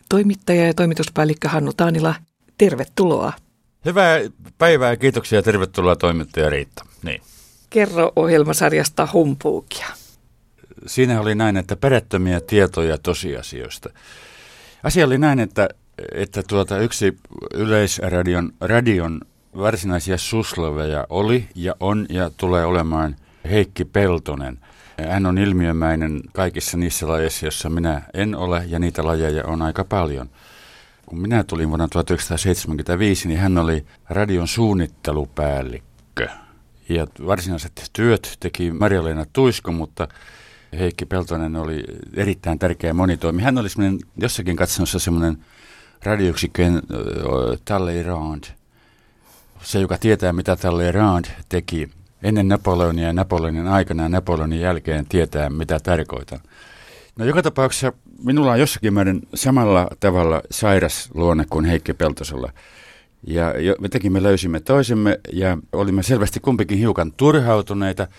Toimittaja ja toimituspäällikkö Hannu Taanila, tervetuloa. Hyvää päivää, kiitoksia ja tervetuloa toimittaja Riitta. Niin. Kerro ohjelmasarjasta Humpuukia. Siinä oli näin, että perättömiä tietoja tosiasioista. Asia oli näin, että yksi Yleisradion varsinaisia susloveja oli ja on ja tulee olemaan Heikki Peltonen. Hän on ilmiömäinen kaikissa niissä lajeissa, joissa minä en ole, ja niitä lajeja on aika paljon. Kun minä tulin vuonna 1975, niin hän oli radion suunnittelupäällikkö. Ja varsinaiset työt teki Marja-Leena Tuisko, mutta Heikki Peltonen oli erittäin tärkeä monitoimi. Hän oli jossakin katsomossa semmoinen radioyksikön Talleyrand. Se, joka tietää, mitä Talleyrand teki ennen Napoleonia ja Napoleonin aikana ja Napoleonin jälkeen, tietää, mitä tarkoitan. No joka tapauksessa minulla on jossakin määrin samalla tavalla sairas luonne kuin Heikki Peltosella. Ja me löysimme toisemme ja olimme selvästi kumpikin hiukan turhautuneita.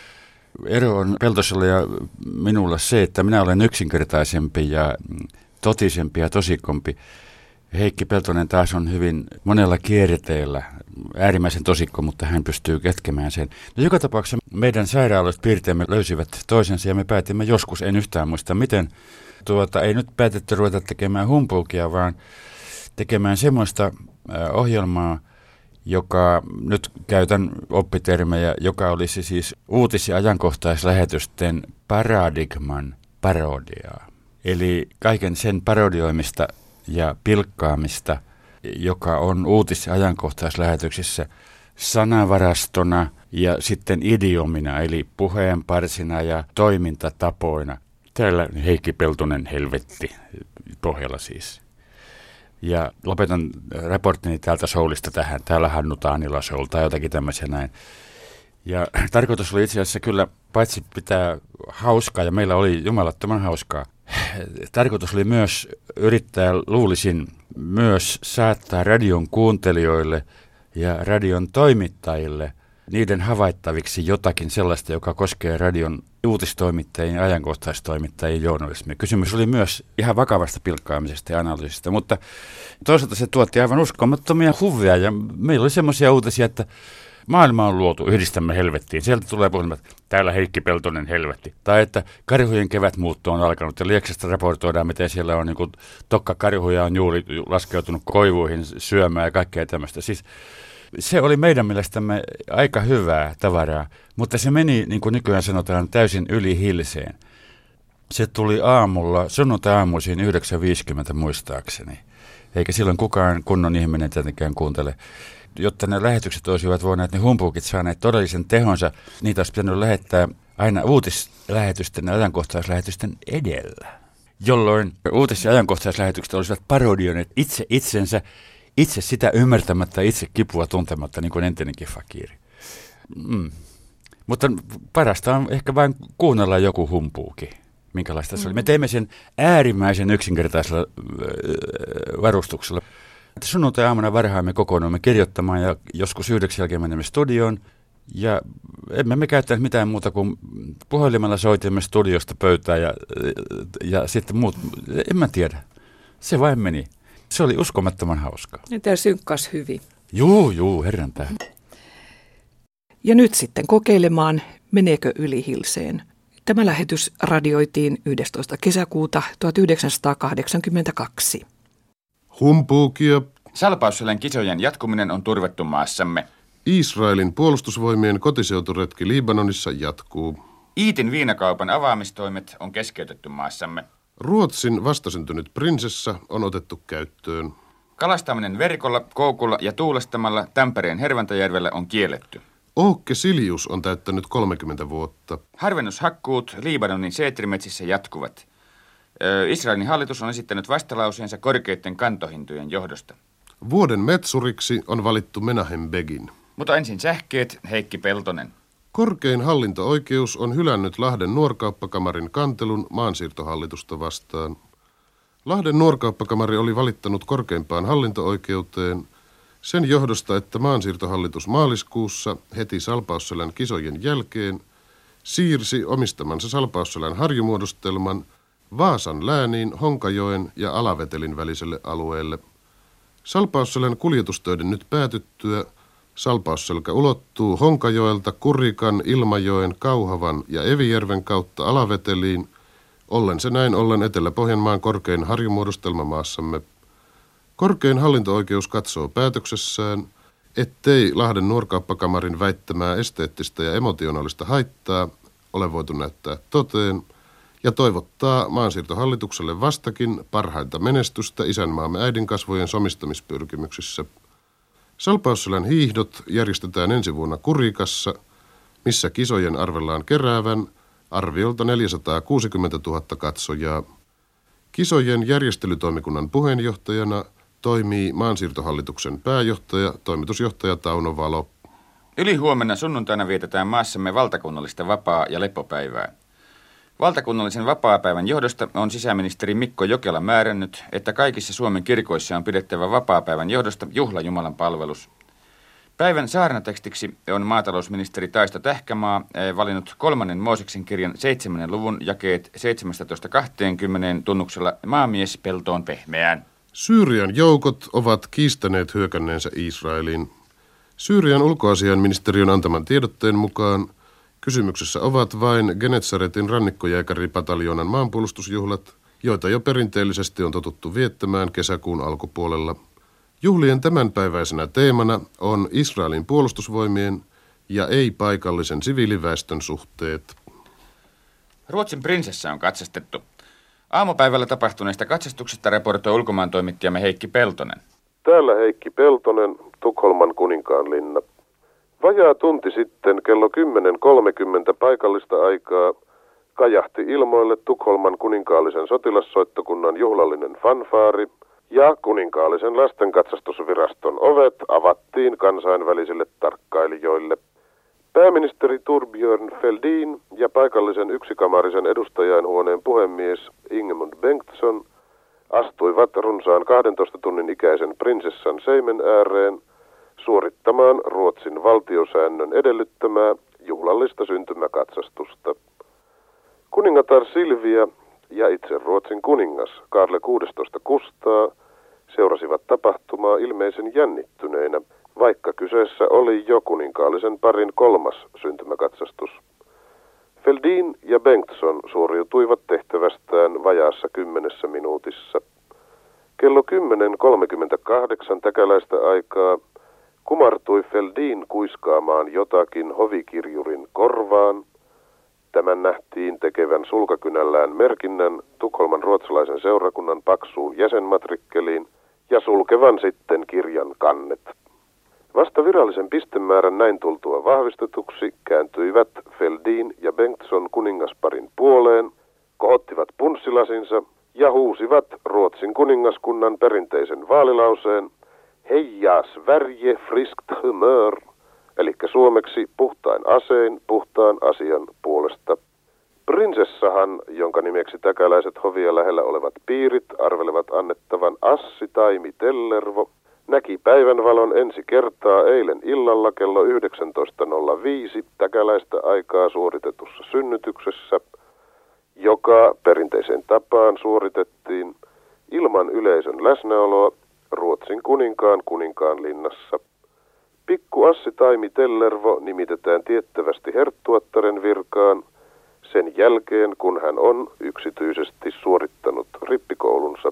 Ero on Peltosella ja minulla se, että minä olen yksinkertaisempi ja totisempi ja tosikompi. Heikki Peltonen taas on hyvin monella kierteellä äärimmäisen tosikko, mutta hän pystyy kätkemään sen. No joka tapauksessa meidän sairaaloiset piirteemme löysivät toisensa ja me päätimme joskus, en yhtään muista miten, ei nyt päätetty ruveta tekemään humpuukia, vaan tekemään semmoista ohjelmaa, joka, nyt käytän oppitermejä, joka olisi siis uutis- ja ajankohtaislähetysten paradigman parodiaa. Eli kaiken sen parodioimista ja pilkkaamista, joka on uutis- ja ajankohtaislähetyksissä sanavarastona ja sitten idiomina, eli puheenparsina ja toimintatapoina. Täällä Heikki Peltonen helvetti pohjalla siis. Ja lopetan raporttini täältä Soulista tähän. Täällä Hannu Taanila Soul tai jotakin tämmöisiä näin. Ja tarkoitus oli itse asiassa kyllä paitsi pitää hauskaa, ja meillä oli jumalattoman hauskaa. Tarkoitus oli myös yrittää, luulisin, myös saattaa radion kuuntelijoille ja radion toimittajille niiden havaittaviksi jotakin sellaista, joka koskee radion uutistoimittajien ja ajankohtaistoimittajien journalismia. Kysymys oli myös ihan vakavasta pilkkaamisesta ja analyysistä, mutta toisaalta se tuotti aivan uskomattomia huvia ja meillä oli semmoisia uutisia, että maailma on luotu, yhdistämme helvettiin. Sieltä tulee puhelimet, täällä Heikki Peltonen helvetti. Tai että karhujen kevätmuutto on alkanut ja Lieksasta raportoidaan, miten siellä on niin tokkakarhuja on juuri laskeutunut koivuihin syömään ja kaikkea tämmöistä. Siis se oli meidän mielestämme aika hyvää tavaraa, mutta se meni, niin kuin nykyään sanotaan, täysin yli hilseen. Se tuli aamulla, sunnuntai-aamuisin 9.50 muistaakseni, eikä silloin kukaan kunnon ihminen tietenkään kuuntele. Jotta ne lähetykset olisivat voineet, ne humpuukit saaneet todellisen tehonsa, niitä olisi pitänyt lähettää aina uutislähetysten ja ajankohtaislähetysten edellä, jolloin uutis- ja ajankohtaislähetykset olisivat parodioineet itse itsensä, itse sitä ymmärtämättä, itse kipua tuntematta, niin kuin entinenkin fakiiri. Mutta parasta on ehkä vain kuunnella joku humpuuki, minkälaista se oli. Me teimme sen äärimmäisen yksinkertaisella varustuksella. Sunnuntai-aamuna varhaan me kokoonnuimme kirjoittamaan ja joskus 9 jälkeen menemme studioon. Ja emme me käyttäneet mitään muuta kuin puhelimella soitimme studiosta pöytään ja sitten muut, en mä tiedä. Se vain meni. Se oli uskomattoman hauskaa. Ja tämä synkkas hyvin. Juu, herran tähden. Ja nyt sitten kokeilemaan, meneekö yli hilseen. Tämä lähetys radioitiin 11. kesäkuuta 1982. Humpuukia. Salpausselän kisojen jatkuminen on turvattu maassamme. Israelin puolustusvoimien kotiseuturetki Libanonissa jatkuu. Iitin viinakaupan avaamistoimet on keskeytetty maassamme. Ruotsin vastasyntynyt prinsessa on otettu käyttöön. Kalastaminen verkolla, koukulla ja tuulastamalla Tampereen Hervantajärvellä on kielletty. Ookke Silius on täyttänyt 30 vuotta. Harvennushakkuut Libanonin seetrimetsissä jatkuvat. Israelin hallitus on esittänyt vastalauseensa korkeiden kantohintojen johdosta. Vuoden metsuriksi on valittu Menahem Begin. Mutta ensin sähkeet, Heikki Peltonen. Korkein hallinto-oikeus on hylännyt Lahden nuorkauppakamarin kantelun maansiirtohallitusta vastaan. Lahden nuorkauppakamari oli valittanut korkeimpaan hallinto-oikeuteen sen johdosta, että maansiirtohallitus maaliskuussa heti Salpausselän kisojen jälkeen siirsi omistamansa Salpausselän harjumuodostelman Vaasan lääniin Honkajoen ja Alavetelin väliselle alueelle. Salpausselän kuljetustöiden nyt päätyttyä salpausselkä ulottuu Honkajoelta Kurikan, Ilmajoen, Kauhavan ja Evijärven kautta Alaveteliin, ollen se näin ollen Etelä-Pohjanmaan korkein harjumuodostelma maassamme. Korkein hallinto-oikeus katsoo päätöksessään, ettei Lahden nuorkauppakamarin väittämää esteettistä ja emotionaalista haittaa ole voitu näyttää toteen, ja toivottaa maansiirtohallitukselle vastakin parhainta menestystä isänmaamme äidinkasvojen somistamispyrkimyksissä. Salpausselän hiihdot järjestetään ensi vuonna Kurikassa, missä kisojen arvellaan keräävän arviolta 460 000 katsojaa. Kisojen järjestelytoimikunnan puheenjohtajana toimii maansiirtohallituksen pääjohtaja, toimitusjohtaja Tauno Valo. Ylihuomenna sunnuntaina vietetään maassamme valtakunnallista vapaa- ja lepopäivää. Valtakunnallisen vapaapäivän johdosta on sisäministeri Mikko Jokela määrännyt, että kaikissa Suomen kirkoissa on pidettävä vapaapäivän johdosta juhla Jumalan palvelus. Päivän saarnatekstiksi on maatalousministeri Taisto Tähkämaa valinnut 3. Mooseksen kirjan 7. luvun jakeet 17-20 tunnuksella maamies peltoon pehmeään. Syyrian joukot ovat kiistäneet hyökänneensä Israeliin. Syyrian ulkoasiainministeriön antaman tiedotteen mukaan kysymyksessä ovat vain Genetsaretin rannikkojääkäripataljonan maanpuolustusjuhlat, joita jo perinteellisesti on totuttu viettämään kesäkuun alkupuolella. Juhlien tämänpäiväisenä teemana on Israelin puolustusvoimien ja ei-paikallisen siviiliväestön suhteet. Ruotsin prinsessa on katsastettu. Aamupäivällä tapahtuneesta katsastuksesta raportoi ulkomaantoimittajamme Heikki Peltonen. Täällä Heikki Peltonen, Tukholman Kuninkaanlinna. Vajaa tunti sitten kello 10.30 paikallista aikaa kajahti ilmoille Tukholman kuninkaallisen sotilassoittokunnan juhlallinen fanfaari ja kuninkaallisen lastenkatsastusviraston ovet avattiin kansainvälisille tarkkailijoille. Pääministeri Thorbjörn Fälldin ja paikallisen yksikamarisen edustajainhuoneen puhemies Ingemund Bengtsson astuivat runsaan 12 tunnin ikäisen prinsessan seimen ääreen suorittamaan Ruotsin valtiosäännön edellyttämää juhlallista syntymäkatsastusta. Kuningatar Silvia ja itse Ruotsin kuningas Karle 16 Kustaa seurasivat tapahtumaa ilmeisen jännittyneinä, vaikka kyseessä oli jo kuninkaallisen parin 3. syntymäkatsastus. Fälldin ja Bengtsson suoriutuivat tehtävästään vajaassa 10 minuutissa. Kello 10.38 täkäläistä aikaa kumartui Fälldin kuiskaamaan jotakin hovikirjurin korvaan. Tämän nähtiin tekevän sulkakynällään merkinnän Tukholman ruotsalaisen seurakunnan paksuun jäsenmatrikkeliin ja sulkevan sitten kirjan kannet. Vasta virallisen pistemäärän näin tultua vahvistetuksi kääntyivät Fälldin ja Bengtsson kuningasparin puoleen, kohottivat punssilasinsa ja huusivat Ruotsin kuningaskunnan perinteisen vaalilauseen Heja Sverige friskt humör, eli suomeksi puhtain asein, puhtaan asian puolesta. Prinsessahan, jonka nimeksi täkäläiset hovia lähellä olevat piirit arvelevat annettavan Assi Taimi Tellervo, näki päivänvalon ensi kertaa eilen illalla kello 19.05 täkäläistä aikaa suoritetussa synnytyksessä, joka perinteiseen tapaan suoritettiin ilman yleisön läsnäoloa Ruotsin Kuninkaanlinnassa. Pikku Assi Taimi Tellervo nimitetään tiettävästi herttuattaren virkaan sen jälkeen, kun hän on yksityisesti suorittanut rippikoulunsa.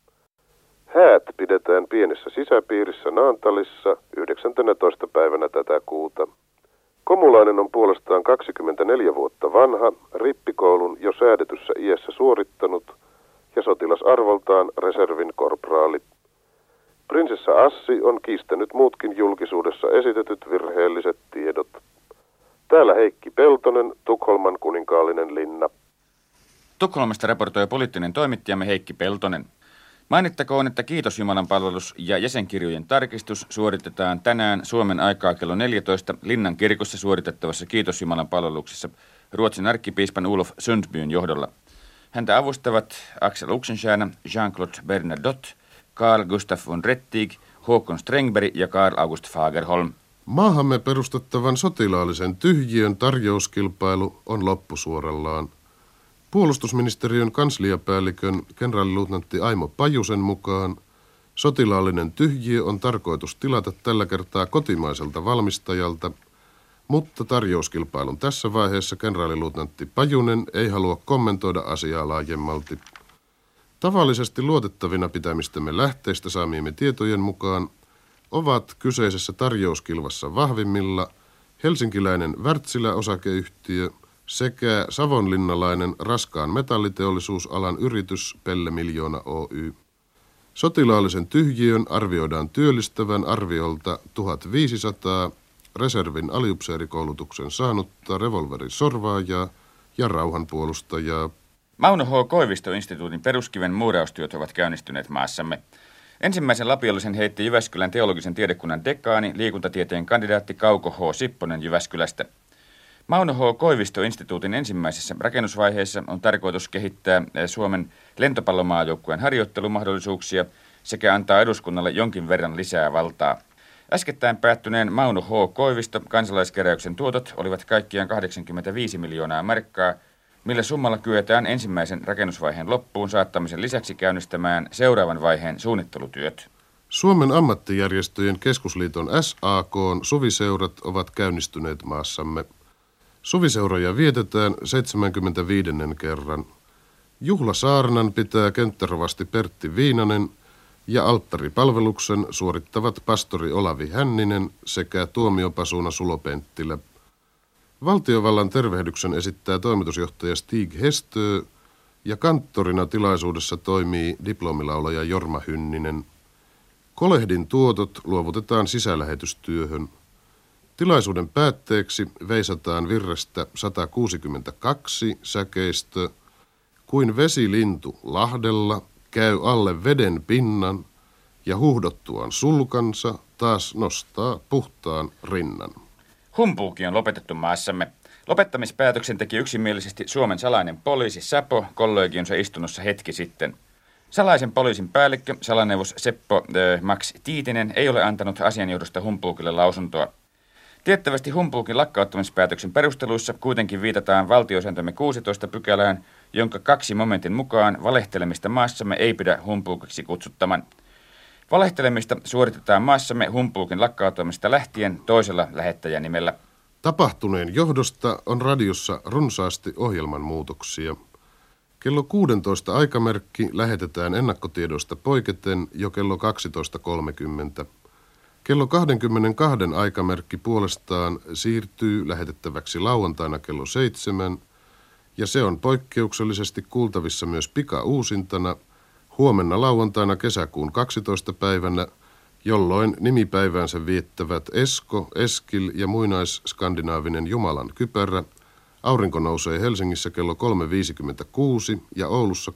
Häät pidetään pienessä sisäpiirissä Naantalissa 19. päivänä tätä kuuta. Komulainen on puolestaan 24 vuotta vanha, rippikoulun jo säädetyssä iässä suorittanut ja sotilasarvoltaan reservin korporaali. Prinsessa Assi on kiistänyt muutkin julkisuudessa esitetyt virheelliset tiedot. Täällä Heikki Peltonen, Tukholman kuninkaallinen linna. Tukholmasta raportoi poliittinen toimittajamme Heikki Peltonen. Mainittakoon, että Kiitos Jumalan palvelus ja jäsenkirjojen tarkistus suoritetaan tänään Suomen aikaa kello 14 Linnan kirkossa suoritettavassa Kiitos Jumalan palveluksessa Ruotsin arkkipiispan Olof Sundbyn johdolla. Häntä avustavat Axel Oxenstierna, Jean-Claude Bernadotte, Carl Gustaf von Rettig, Håkon Strängberg ja Carl August Fagerholm. Maahamme perustettavan sotilaallisen tyhjiön tarjouskilpailu on loppusuorallaan. Puolustusministeriön kansliapäällikön kenraaliluutnantti Aimo Pajusen mukaan sotilaallinen tyhjiö on tarkoitus tilata tällä kertaa kotimaiselta valmistajalta, mutta tarjouskilpailun tässä vaiheessa kenraaliluutnantti Pajunen ei halua kommentoida asiaa laajemmalti. Tavallisesti luotettavina pitämistämme lähteistä saamiemme tietojen mukaan ovat kyseisessä tarjouskilvassa vahvimmilla helsinkiläinen Wärtsilä-osakeyhtiö sekä savonlinnalainen raskaan metalliteollisuusalan yritys Pelle Miljoona Oy. Sotilaallisen tyhjiön arvioidaan työllistävän arviolta 1500 reservin aliupseerikoulutuksen saanutta revolverisorvaajaa ja rauhanpuolustajaa. Mauno H. Koivisto-instituutin peruskiven muuraustyöt ovat käynnistyneet maassamme. Ensimmäisen lapiollisen heitti Jyväskylän teologisen tiedekunnan dekaani, liikuntatieteen kandidaatti Kauko H. Sipponen Jyväskylästä. Mauno H. Koivisto-instituutin ensimmäisessä rakennusvaiheessa on tarkoitus kehittää Suomen lentopallomaajoukkueen harjoittelumahdollisuuksia sekä antaa eduskunnalle jonkin verran lisää valtaa. Äskettäin päättyneen Mauno H. Koivisto kansalaiskeräyksen tuotot olivat kaikkiaan 85 miljoonaa markkaa, millä summalla kyetään ensimmäisen rakennusvaiheen loppuun saattamisen lisäksi käynnistämään seuraavan vaiheen suunnittelutyöt. Suomen ammattijärjestöjen keskusliiton SAK:n suviseurat ovat käynnistyneet maassamme. Suviseuroja vietetään 75. kerran. Juhlasaarnan pitää kenttärovasti Pertti Viinanen ja alttaripalveluksen suorittavat pastori Olavi Hänninen sekä tuomiopasuna Sulo Penttilä. Valtiovallan tervehdyksen esittää toimitusjohtaja Stig Hestö ja kanttorina tilaisuudessa toimii diplomilaulaja Jorma Hynninen. Kolehdin tuotot luovutetaan sisälähetystyöhön. Tilaisuuden päätteeksi veisataan virrestä 162 säkeistö, kuin vesilintu lahdella käy alle veden pinnan ja huuhdottuaan sulkansa taas nostaa puhtaan rinnan. Humpuuki on lopetettu maassamme. Lopettamispäätöksen teki yksimielisesti Suomen salainen poliisi Säpo kollegionsa istunnossa hetki sitten. Salaisen poliisin päällikkö, salaneuvos Seppo Max Tiitinen, ei ole antanut asianjohdosta humpuukille lausuntoa. Tiettävästi humpuukin lakkauttamispäätöksen perusteluissa kuitenkin viitataan valtiosääntömme 16 pykälään, jonka 2 momentin mukaan valehtelemista maassamme ei pidä humpuukiksi kutsuttaman. Valehtelemista suoritetaan maassamme humpuukin lakkauttamista lähtien toisella lähettäjänimellä. Tapahtuneen johdosta on radiossa runsaasti ohjelman muutoksia. Kello 16 aikamerkki lähetetään ennakkotiedoista poiketen jo kello 12.30. Kello 22 aikamerkki puolestaan siirtyy lähetettäväksi lauantaina kello 7, ja se on poikkeuksellisesti kuultavissa myös pikauusintana huomenna lauantaina kesäkuun 12. päivänä, jolloin nimipäiväänsä viettävät Esko, Eskil ja muinaisskandinaavinen Jumalan kypärä. Aurinko nousee Helsingissä kello 3.56 ja Oulussa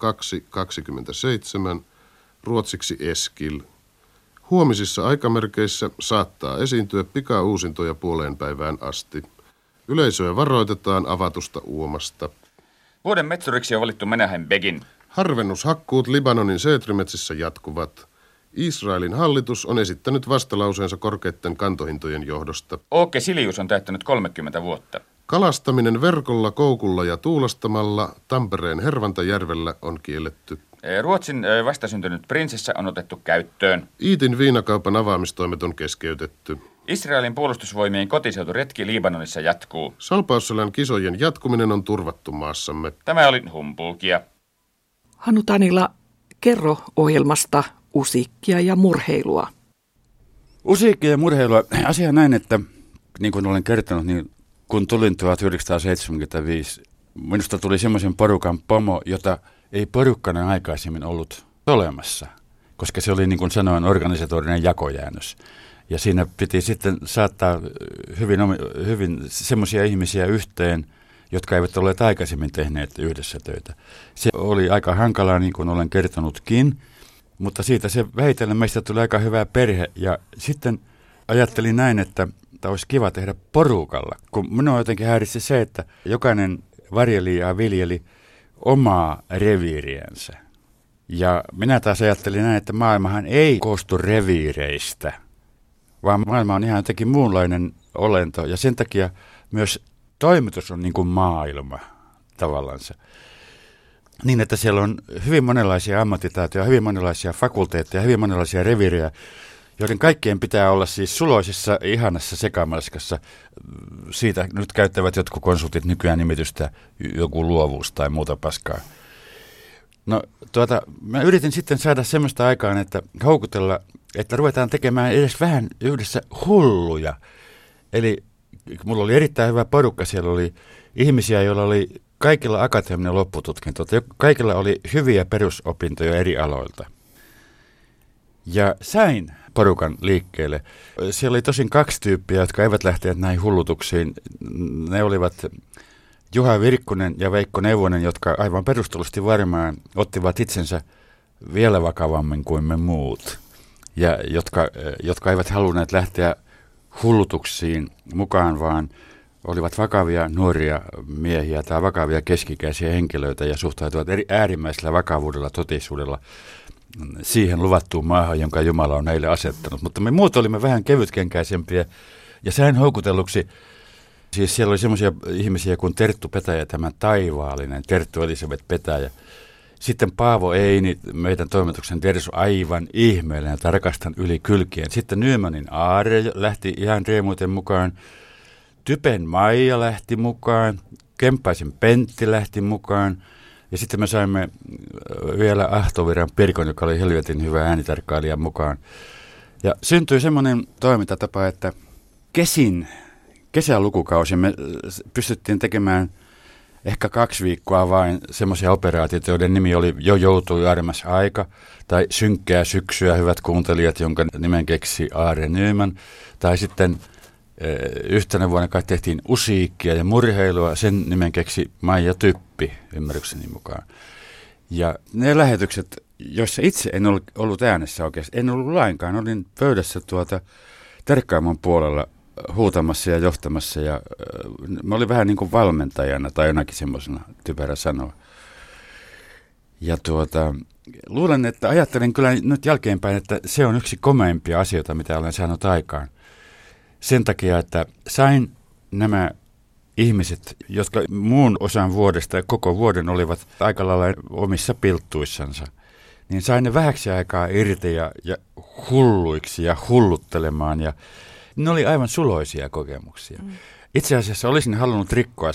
2.27, ruotsiksi Eskil. Huomisissa aikamerkeissä saattaa esiintyä pikauusintoja puoleen päivään asti. Yleisöä varoitetaan avatusta uomasta. Vuoden metsuriksi on valittu Menahem Begin. Harvennushakkuut Libanonin seetrimetsissä jatkuvat. Israelin hallitus on esittänyt vastalauseensa korkeitten kantohintojen johdosta. Åke Silius on täyttänyt 30 vuotta. Kalastaminen verkolla, koukulla ja tuulastamalla Tampereen Hervantajärvellä on kielletty. Ruotsin vastasyntynyt prinsessa on otettu käyttöön. Iitin viinakaupan avaamistoimet on keskeytetty. Israelin puolustusvoimien kotiseuturetki Libanonissa jatkuu. Salpausselän kisojen jatkuminen on turvattu maassamme. Tämä oli humpuukia. Hannu Tanila, kerro ohjelmasta Usikkia ja murheilua. Usikkia ja murheilua. Asia näin, että niin kuin olen kertonut, niin kun tulin 1975, minusta tuli semmoisen porukan pomo, jota ei porukkana aikaisemmin ollut olemassa, koska se oli, niin kuin sanoin, organisatorinen jakojäännös. Ja siinä piti sitten saattaa hyvin semmoisia ihmisiä yhteen, jotka eivät olleet aikaisemmin tehneet yhdessä töitä. Se oli aika hankalaa, niin kuin olen kertonutkin, mutta siitä se vähitellen meistä tuli aika hyvä perhe. Ja sitten ajattelin näin, että olisi kiva tehdä porukalla, kun minua jotenkin häiritsi se, että jokainen varjeli ja viljeli omaa reviiriänsä. Ja minä taas ajattelin näin, että maailmahan ei koostu reviireistä, vaan maailma on ihan jotenkin muunlainen olento. Ja sen takia myös toimitus on niin kuin maailma tavallansa. niin, että siellä on hyvin monenlaisia ammattitaitoja, hyvin monenlaisia fakulteetteja, hyvin monenlaisia reviirejä, joiden kaikkien pitää olla siis suloisessa, ihanassa sekamelskassa. Siitä nyt käyttävät jotkut konsultit nykyään nimitystä joku luovuus tai muuta paskaa. No mä yritin sitten saada semmoista aikaan, että houkutella, että ruvetaan tekemään edes vähän yhdessä hulluja. Eli mulla oli erittäin hyvä porukka, siellä oli ihmisiä, joilla oli kaikilla akateeminen loppututkinto, kaikilla oli hyviä perusopintoja eri aloilta. Ja sain porukan liikkeelle. Siellä oli tosin 2 tyyppiä, jotka eivät lähteneet näihin hullutuksiin. Ne olivat Juha Virkkunen ja Veikko Neuvonen, jotka aivan perustellusti varmaan ottivat itsensä vielä vakavammin kuin me muut. Ja jotka eivät halunneet lähteä hullutuksiin mukaan, vaan olivat vakavia nuoria miehiä tai vakavia keskikäisiä henkilöitä ja suhtautuvat äärimmäisellä vakavuudella, totiisuudella siihen luvattuun maahan, jonka Jumala on heille asettanut. Mutta me muut olimme vähän kevytkenkäisempiä ja sain houkutelluksi. Siis siellä oli semmoisia ihmisiä kuin Terttu Petäjä, tämä taivaallinen Terttu Elisabeth Petäjä. Sitten Paavo Eini, meidän toimituksen Tersu, aivan ihmeellinen, että rakastan yli kylkien. Sitten Nymanin Aare lähti ihan riemuiten mukaan. Typen Maija lähti mukaan. Kemppaisen Pentti lähti mukaan. Ja sitten me saimme vielä Ahtoviran Pirkon, joka oli helvetin hyvä äänitarkkailija mukaan. Ja syntyi semmoinen toimintatapa, että kesälukukausi me pystyttiin tekemään ehkä 2 viikkoa vain semmoisia operaatioita, joiden nimi oli Jo joutui armas aika, tai Synkkää syksyä, hyvät kuuntelijat, jonka nimen keksi Aare Nyman, tai sitten yhtenä vuonna kai tehtiin Usiikkia ja murheilua, sen nimen keksi Maija Typpi, ymmärrykseni mukaan. Ja ne lähetykset, joissa itse en ollut äänessä oikeasti, en ollut lainkaan, olin pöydässä Terkkaamon puolella huutamassa ja johtamassa ja mä olin vähän niin kuin valmentajana tai jonakin semmoisena, typerä sanoa. Ja luulen, että ajattelen kyllä nyt jälkeenpäin, että se on yksi komeimpia asioita, mitä olen saanut aikaan. Sen takia, että sain nämä ihmiset, jotka muun osan vuodesta ja koko vuoden olivat aika lailla omissa pilttuissansa, niin sain ne vähäksi aikaa irti ja hulluiksi ja hulluttelemaan ja ne oli aivan suloisia kokemuksia. Itse asiassa olisin halunnut rikkoa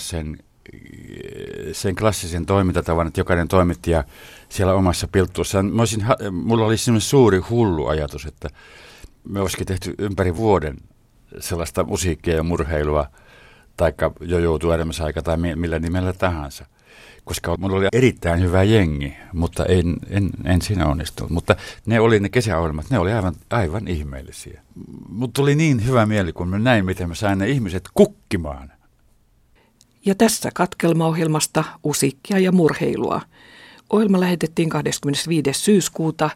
sen klassisen toimintatavan, että jokainen toimittaja siellä omassa pilttuussaan. Mulla oli semmoinen suuri hullu ajatus, että me olisikin tehty ympäri vuoden sellaista musiikkia ja murheilua, taikka Jo joutui armas aika tai millä nimellä tahansa. Koska mulla oli erittäin hyvä jengi, mutta en siinä onnistunut. Mutta ne kesäohjelmat, ne oli aivan ihmeellisiä. Mutta tuli niin hyvä mieli, kun mä näin, miten mä sain ne ihmiset kukkimaan. Ja tässä katkelmaohjelmasta Usiikkia ja murheilua. Ohjelma lähetettiin 25. syyskuuta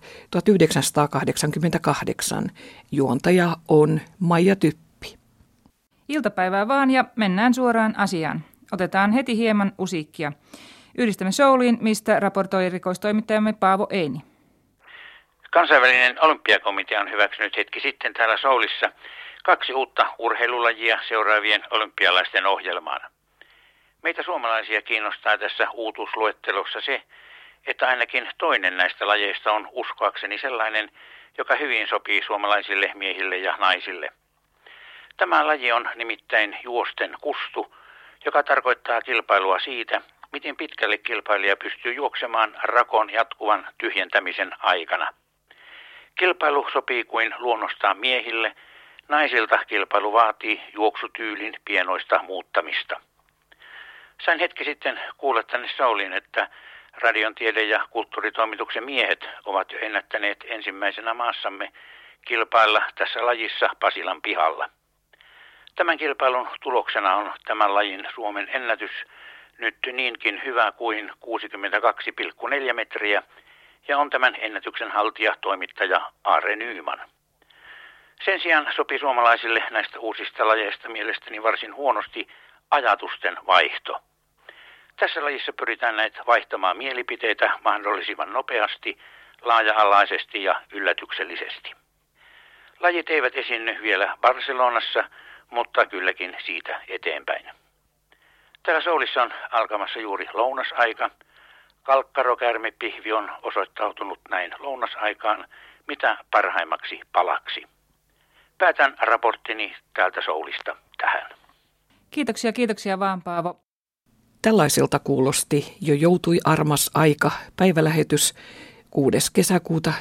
1988. Juontaja on Maija Typpi. Iltapäivää vaan ja mennään suoraan asiaan. Otetaan heti hieman Usiikkia. Yhdistämme Souliin, mistä raportoi erikoistoimittajamme Paavo Eini. Kansainvälinen olympiakomitea on hyväksynyt hetki sitten täällä Soulissa 2 uutta urheilulajia seuraavien olympialaisten ohjelmaan. Meitä suomalaisia kiinnostaa tässä uutuusluettelossa se, että ainakin toinen näistä lajeista on uskoakseni sellainen, joka hyvin sopii suomalaisille miehille ja naisille. Tämä laji on nimittäin juosten kustu, joka tarkoittaa kilpailua siitä, miten pitkälle kilpailija pystyy juoksemaan rakon jatkuvan tyhjentämisen aikana. Kilpailu sopii kuin luonnostaan miehille, naisilta kilpailu vaatii juoksutyylin pienoista muuttamista. Sain hetki sitten kuulla tänne Souliin, että Radion tiede- ja kulttuuritoimituksen miehet ovat jo ennättäneet ensimmäisenä maassamme kilpailla tässä lajissa Pasilan pihalla. Tämän kilpailun tuloksena on tämän lajin Suomen ennätys nyt niinkin hyvä kuin 62,4 metriä ja on tämän ennätyksen haltija toimittaja Aare Nyman. Sen sijaan sopii suomalaisille näistä uusista lajeista mielestäni varsin huonosti ajatusten vaihto. Tässä lajissa pyritään näitä vaihtamaan mielipiteitä mahdollisimman nopeasti, laaja-alaisesti ja yllätyksellisesti. Lajit eivät esiinny vielä Barcelonassa, mutta kylläkin siitä eteenpäin. Täällä Soulissa on alkamassa juuri lounasaika. Kalkkarokärmepihvi on osoittautunut näin lounasaikaan mitä parhaimmaksi palaksi. Päätän raporttini täältä Soulista tähän. Kiitoksia vaan, Paavo. Tällaiselta kuulosti Jo joutui armas aika päivälähetys 6. kesäkuuta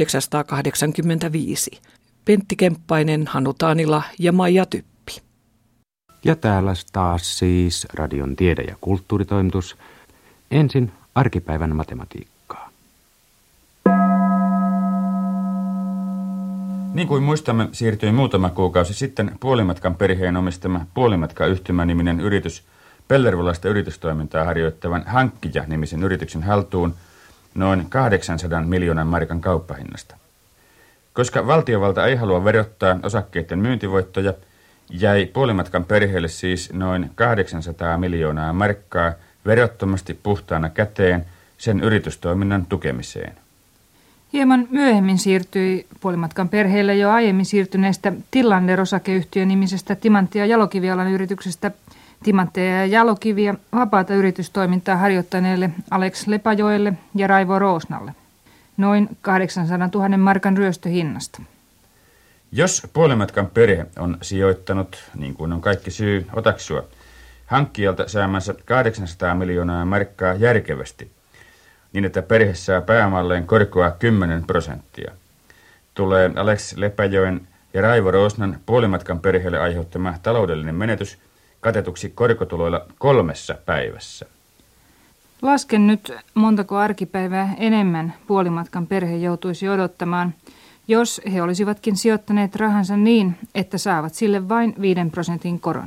1985. Pentti Kemppainen, Hannu Taanila ja Maija Typpi. Ja täällä taas siis radion tiede- ja kulttuuritoimitus. Ensin arkipäivän matematiikkaa. Niin kuin muistamme, siirtyi muutama kuukausi sitten Puolimatkan perheen omistama Puolimatka-yhtymä-niminen yritys pellervolaista yritystoimintaa harjoittavan Hankkija-nimisen yrityksen haltuun noin 800 miljoonan markan kauppahinnasta. Koska valtiovalta ei halua verottaa osakkeiden myyntivoittoja, jäi Puolimatkan perheelle siis noin 800 miljoonaa markkaa verottomasti puhtaana käteen sen yritystoiminnan tukemiseen. Hieman myöhemmin siirtyi Puolimatkan perheelle jo aiemmin siirtyneestä Tillander-osakeyhtiö-nimisestä timantti- ja jalokivialan yrityksestä timantteja ja jalokiviä vapaata yritystoimintaa harjoittaneelle Alex Lepajoelle ja Raivo Roosnalle. Noin 800 000 markan ryöstöhinnasta. Jos Puolimatkan perhe on sijoittanut, niin kuin on kaikki syy otaksua, hankkijalta saamansa 800 miljoonaa markkaa järkevästi, niin että perhe saa pääomalleen korkoa 10%, tulee Alex Lepäjoen ja Raivo Roosnan Puolimatkan perheelle aiheuttama taloudellinen menetys katetuksi korkotuloilla 3 päivässä. Lasken nyt, montako arkipäivää enemmän Puolimatkan perhe joutuisi odottamaan, jos he olisivatkin sijoittaneet rahansa niin, että saavat sille vain 5% koron.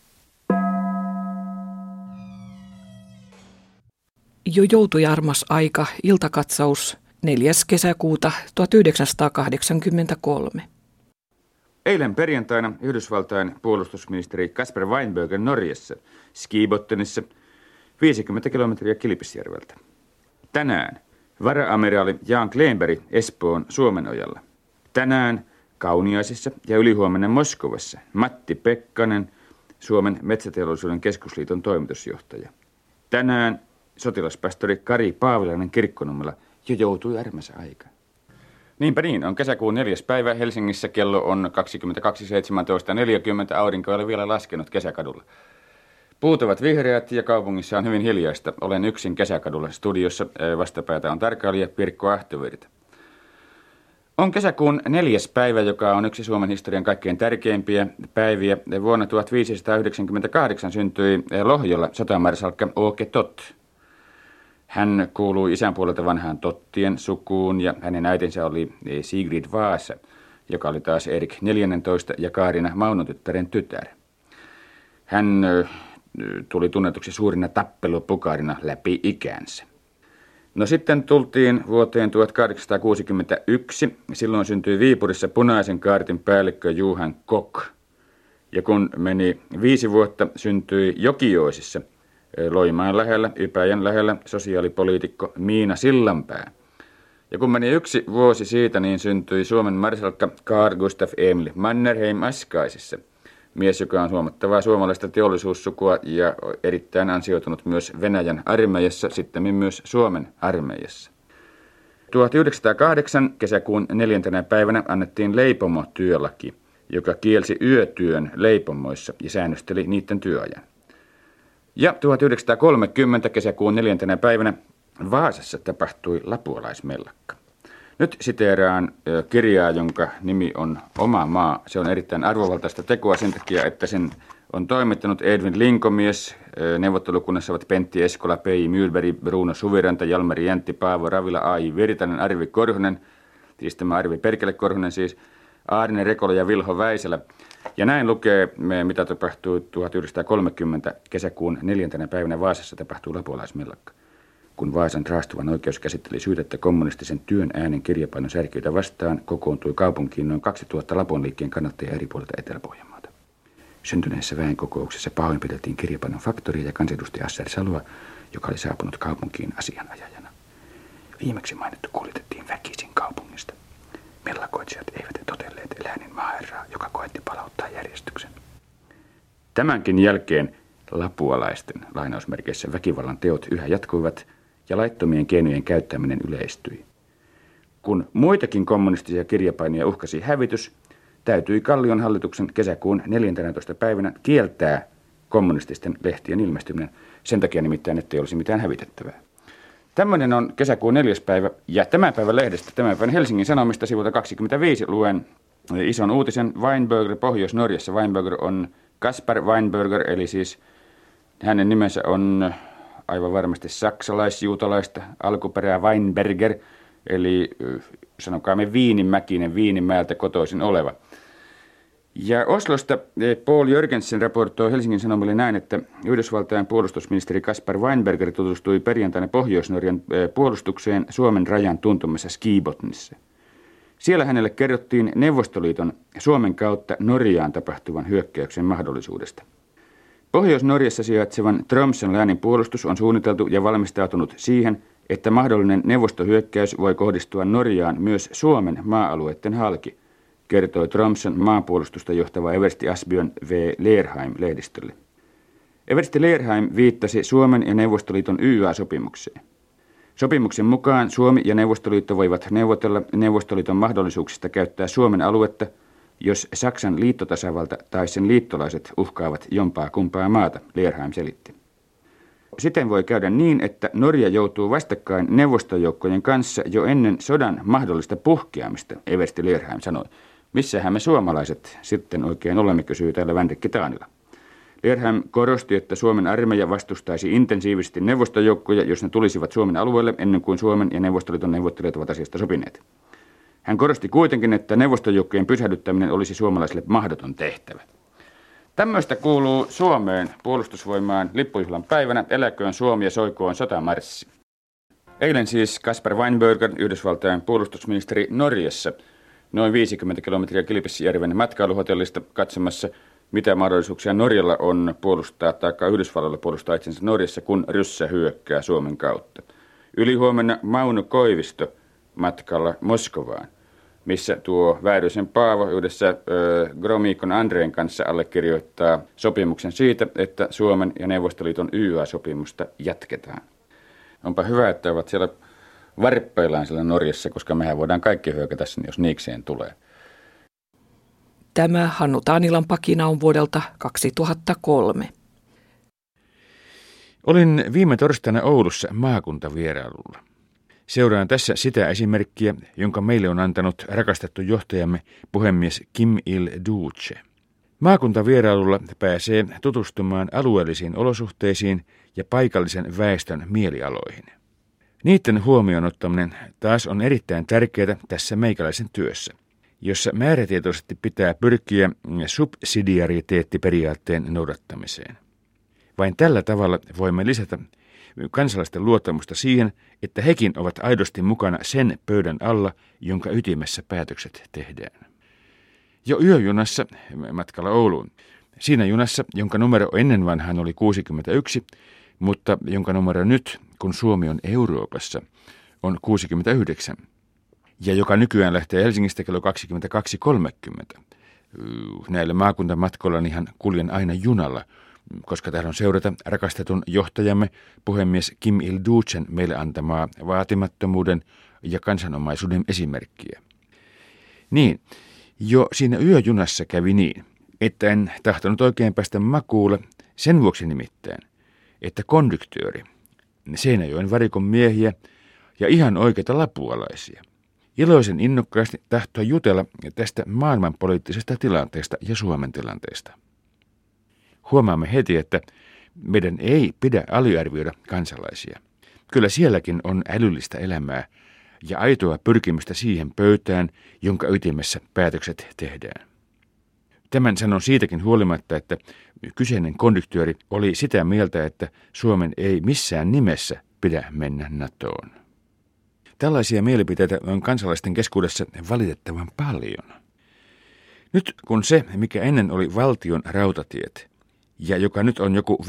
Jo joutui armas aika, iltakatsaus 4. kesäkuuta 1983. Eilen perjantaina Yhdysvaltain puolustusministeri Kasper Weinberger Norjassa, Skibottenissa, 50 kilometriä Kilpisjärveltä. Tänään vara-amiraali Jan Kleinberg Espoon Suomenojalla. Tänään Kauniaisissa ja ylihuomenna Moskovassa Matti Pekkanen, Suomen metsäteollisuuden keskusliiton toimitusjohtaja. Tänään sotilaspastori Kari Paavilainen Kirkkonummella jo joutui armas aika. Niinpä niin, on kesäkuun 4. päivä. Helsingissä kello on 22.17.40. Aurinko ei ole vielä laskenut kesäkadulla. Puut ovat vihreät ja kaupungissa on hyvin hiljaista. Olen yksin kesäkadulla studiossa. Vastapäätä on tarkkailija Pirkko Ahtovirta. On kesäkuun 4. päivä, joka on yksi Suomen historian kaikkein tärkeimpiä päiviä. Vuonna 1598 syntyi Lohjolla sotamarsalkka Åke Tott. Hän kuului isän puolelta vanhaan Tottien sukuun ja hänen äitinsä oli Sigrid Vaasa, joka oli taas Erik 14 ja Kaarina Maunon-tyttären tytär. Hän tuli tunnetuksi suurina tappelupukarina läpi ikänsä. No sitten tultiin vuoteen 1861. Silloin syntyi Viipurissa punaisen kaartin päällikkö Johan Kok. Ja kun meni 5 vuotta, syntyi Jokioisissa Loimaan lähellä, Ypäjän lähellä, sosiaalipoliitikko Miina Sillanpää. Ja kun meni 1 vuosi siitä, niin syntyi Suomen marsalkka Carl Gustaf Emil Mannerheim Askaisissa. Mies, joka on huomattavaa suomalaista teollisuussukua ja erittäin ansioitunut myös Venäjän armeijassa, sittemmin myös Suomen armeijassa. 1908 kesäkuun 4. päivänä annettiin leipomotyölaki, joka kielsi yötyön leipomoissa ja säännösteli niiden työajan. Ja 1930 kesäkuun 4. päivänä Vaasassa tapahtui lapualaismellakka. Nyt siteeraan kirjaa, jonka nimi on Oma maa. Se on erittäin arvovaltaista tekoa sen takia, että sen on toimittanut Edvin Linkomies. Neuvottelukunnassa ovat Pentti Eskola, P.I. Myhlberg, Bruno Suviranta, Jalmari Jäntti, Paavo Ravila, A.I. Virtanen, Arvi Korhonen, siis tämä Arvi Perkele Korhonen siis, Aarne Rekola ja Vilho Väisälä. Ja näin lukee, mitä tapahtui 1930 kesäkuun 4. päivänä Vaasassa tapahtui lapualaismellakka. Kun Vaasan raastuvan oikeus käsitteli syytettä kommunistisen työn äänen kirjapainon särkyitä vastaan, kokoontui kaupunkiin noin 2000 Laponliikkeen kannattajia eri puolilta Etelä-Pohjanmaalta. Syntyneessä väenkokouksessa pahoinpideltiin kirjapainon faktoria ja kansanedustaja Assar Saloa, joka oli saapunut kaupunkiin asianajajana. Viimeksi mainittu kuljetettiin väkisin kaupungista. Mellakoitsijat eivät totelleet läänin maaherraa, joka koetti palauttaa järjestyksen. Tämänkin jälkeen lapualaisten lainausmerkeissä väkivallan teot yhä jatkuivat ja laittomien keinojen käyttäminen yleistyi. Kun muitakin kommunistisia kirjapaineja uhkasi hävitys, täytyi Kallion hallituksen kesäkuun 14. päivänä kieltää kommunististen lehtien ilmestyminen, sen takia nimittäin, ettei olisi mitään hävitettävää. Tämmöinen on kesäkuun 4. päivä, ja tämän päivän lehdestä, tämän päivän Helsingin Sanomista sivulta 25 luen ison uutisen. Weinberger Pohjois-Norjassa. Weinberger on Kaspar Weinberger, eli siis hänen nimensä on aivan varmasti saksalais-juutalaista alkuperää Weinberger, eli sanokaamme Viinimäkinen, Viinimäeltä kotoisin oleva. Ja Oslosta Paul Jörgensen raportoi Helsingin Sanomille näin, että Yhdysvaltain puolustusministeri Kaspar Weinberger tutustui perjantaina Pohjois-Norjan puolustukseen Suomen rajan tuntumassa Skibotnissa. Siellä hänelle kerrottiin Neuvostoliiton Suomen kautta Norjaan tapahtuvan hyökkäyksen mahdollisuudesta. Pohjois-Norjassa sijaitsevan Tromsön läänin puolustus on suunniteltu ja valmistautunut siihen, että mahdollinen neuvostohyökkäys voi kohdistua Norjaan myös Suomen maa-alueiden halki, kertoi Tromsön maanpuolustusta johtava eversti Asbjørn V. Lerheim lehdistölle. Eversti Lerheim viittasi Suomen ja Neuvostoliiton YYA-sopimukseen. Sopimuksen mukaan Suomi ja Neuvostoliitto voivat neuvotella Neuvostoliiton mahdollisuuksista käyttää Suomen aluetta, jos Saksan liittotasavalta tai sen liittolaiset uhkaavat jompaa kumpaa maata, Lerheim selitti. Siten voi käydä niin, että Norja joutuu vastakkain neuvostojoukkojen kanssa jo ennen sodan mahdollista puhkeamista, eversti Lerheim sanoi. Missähän me suomalaiset sitten oikein olemme, kysyy täällä Vänrikki Taanila. Lerheim korosti, että Suomen armeija vastustaisi intensiivisesti neuvostojoukkoja, jos ne tulisivat Suomen alueelle ennen kuin Suomen ja Neuvostoliiton neuvottelijat ovat asiasta sopineet. Hän korosti kuitenkin, että neuvostojoukkojen pysähdyttäminen olisi suomalaisille mahdoton tehtävä. Tämmöistä kuuluu Suomeen puolustusvoimaan lippujuhlan päivänä. Eläköön Suomi ja soikoon sotamarssi. Eilen siis Kaspar Weinberger, Yhdysvaltain puolustusministeri Norjassa, noin 50 kilometriä Kilpisjärven matkailuhotellista katsomassa, mitä mahdollisuuksia Norjalla on puolustaa tai Yhdysvalloilla puolustaa itsensä Norjassa, kun ryssä hyökkää Suomen kautta. Ylihuomenna Mauno Koivisto matkalla Moskovaan, missä tuo Väyrysen Paavo yhdessä Gromikon Andreen kanssa allekirjoittaa sopimuksen siitä, että Suomen ja Neuvostoliiton YYA-sopimusta jatketaan. Onpa hyvä, että ovat siellä varppeillaan siellä Norjassa, koska mehän voidaan kaikki hyökätä sinne, jos niikseen tulee. Tämä Hannu Taanilan pakina on vuodelta 2003. Olin viime torstaina Oulussa maakuntavierailulla. Seuraan tässä sitä esimerkkiä, jonka meille on antanut rakastettu johtajamme puhemies Kim Il-duce. Maakuntavierailulla pääsee tutustumaan alueellisiin olosuhteisiin ja paikallisen väestön mielialoihin. Niiden huomioon ottaminen taas on erittäin tärkeää tässä meikäläisen työssä, jossa määrätietoisesti pitää pyrkiä subsidiariteettiperiaatteen noudattamiseen. Vain tällä tavalla voimme lisätä kansalaisten luottamusta siihen, että hekin ovat aidosti mukana sen pöydän alla, jonka ytimessä päätökset tehdään. Jo yöjunassa matkalla Ouluun, siinä junassa, jonka numero ennen vanhaan oli 61, mutta jonka numero nyt, kun Suomi on Euroopassa, on 69, ja joka nykyään lähtee Helsingistä kello 22.30. Näillä maakuntamatkoillanihan kuljen aina junalla, koska täällä on seurata rakastetun johtajamme puhemies Kim Il-ducen meille antamaa vaatimattomuuden ja kansanomaisuuden esimerkkiä. Niin, jo siinä yöjunassa kävi niin, että en tahtonut oikein päästä makuulle, sen vuoksi nimittäin, että konduktööri, Seinäjoen varikon miehiä ja ihan oikeita lapualaisia, iloisen innokkaasti tahtoi jutella tästä maailmanpoliittisesta tilanteesta ja Suomen tilanteesta. Huomaamme heti, että meidän ei pidä aliarvioida kansalaisia. Kyllä sielläkin on älyllistä elämää ja aitoa pyrkimystä siihen pöytään, jonka ytimessä päätökset tehdään. Tämän sanon siitäkin huolimatta, että kyseinen konduktööri oli sitä mieltä, että Suomen ei missään nimessä pidä mennä NATOon. Tällaisia mielipiteitä on kansalaisten keskuudessa valitettavan paljon. Nyt kun se, mikä ennen oli valtion rautatiet, ja joka nyt on joku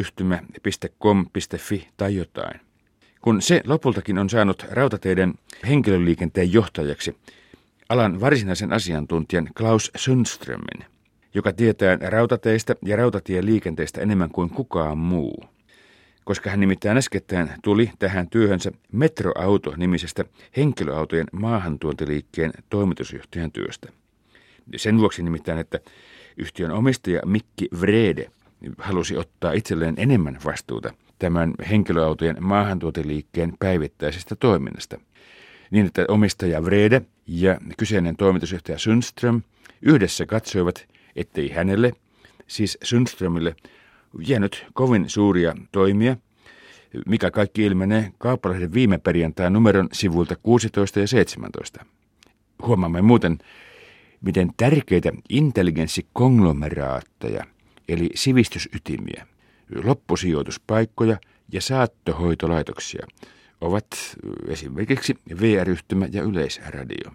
vryhtymä.com.fi tai jotain, kun se lopultakin on saanut rautateiden henkilöliikenteen johtajaksi alan varsinaisen asiantuntijan Klaus Sundströmin, joka tietää rautateistä ja rautatieliikenteestä enemmän kuin kukaan muu. koska hän nimittäin äskettäin tuli tähän työhönsä Metroauto-nimisestä henkilöautojen maahantuontiliikkeen toimitusjohtajan työstä. Sen vuoksi nimittäin, että yhtiön omistaja Mikki Vrede halusi ottaa itselleen enemmän vastuuta tämän henkilöautojen maahantuontiliikkeen päivittäisestä toiminnasta. Niin, että omistaja Vrede ja kyseinen toimitusjohtaja Sundström yhdessä katsoivat, ettei hänelle, siis Sundströmille, jäänyt kovin suuria toimia, mikä kaikki ilmenee Kauppalehden viime perjantain numeron sivuilta 16 ja 17. Huomaamme muuten, miten tärkeitä intelligenssikonglomeraatteja, eli sivistysytimiä, loppusijoituspaikkoja ja saattohoitolaitoksia ovat esimerkiksi VR-yhtymä ja Yleisradio.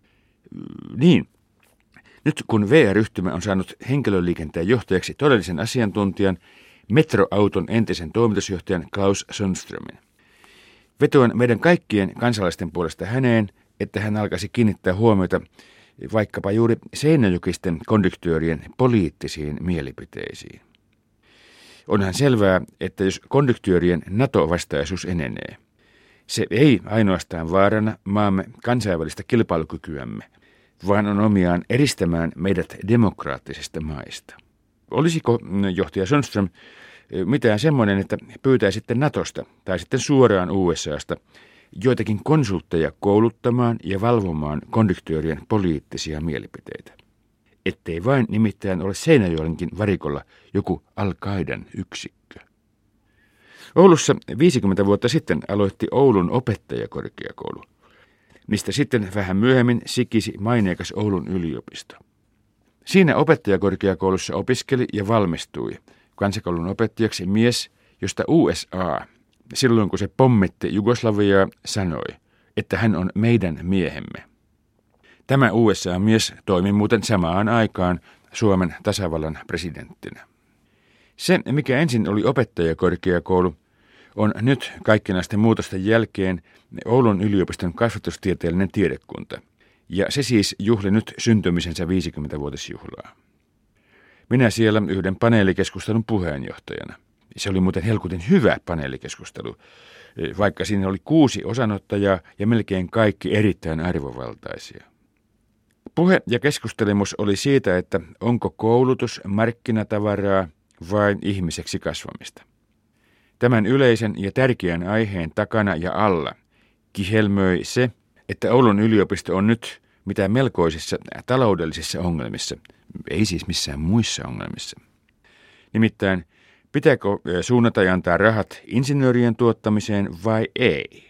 Niin, nyt kun VR-yhtymä on saanut henkilöliikenteen johtajaksi todellisen asiantuntijan, Metroauton entisen toimitusjohtajan Klaus Sundströmin. Vetoan meidän kaikkien kansalaisten puolesta häneen, että hän alkaisi kiinnittää huomiota vaikkapa juuri seinäjokisten konduktöörien poliittisiin mielipiteisiin. Onhan selvää, että jos konduktöörien NATO-vastaisuus enenee, se ei ainoastaan vaarana maamme kansainvälistä kilpailukykyämme, vaan on omiaan eristämään meidät demokraattisista maista. Olisiko johtaja Sundström mitään semmoinen, että pyytää sitten Natosta tai sitten suoraan USAsta joitakin konsultteja kouluttamaan ja valvomaan konduktöörien poliittisia mielipiteitä? Ettei vain nimittäin ole Seinäjoenkin varikolla joku Al-Qaidan yksikkö. Oulussa 50 vuotta sitten aloitti Oulun opettajakorkeakoulu, mistä sitten vähän myöhemmin sikisi maineikas Oulun yliopisto. Siinä opettajakorkeakoulussa opiskeli ja valmistui kansakoulun opettajaksi mies, josta USA, silloin kun se pommitti Jugoslaviaa, sanoi, että hän on meidän miehemme. Tämä USA-mies toimi muuten samaan aikaan Suomen tasavallan presidenttinä. Se, mikä ensin oli opettajakorkeakoulu, on nyt kaikkinaisten muutosten jälkeen Oulun yliopiston kasvatustieteellinen tiedekunta, ja se siis juhli nyt syntymisensä 50-vuotisjuhlaa. Minä siellä yhden paneelikeskustelun puheenjohtajana. Se oli muuten helkutin hyvä paneelikeskustelu, vaikka siinä oli 6 osanottajaa ja melkein kaikki erittäin arvovaltaisia. Puhe ja keskustelemus oli siitä, että onko koulutus markkinatavaraa vai ihmiseksi kasvamista. Tämän yleisen ja tärkeän aiheen takana ja alla kihelmöi se, että Oulun yliopisto on nyt mitä melkoisissa taloudellisissa ongelmissa, ei siis missään muissa ongelmissa. Nimittäin, pitääkö suunnata ja antaa rahat insinöörien tuottamiseen vai ei?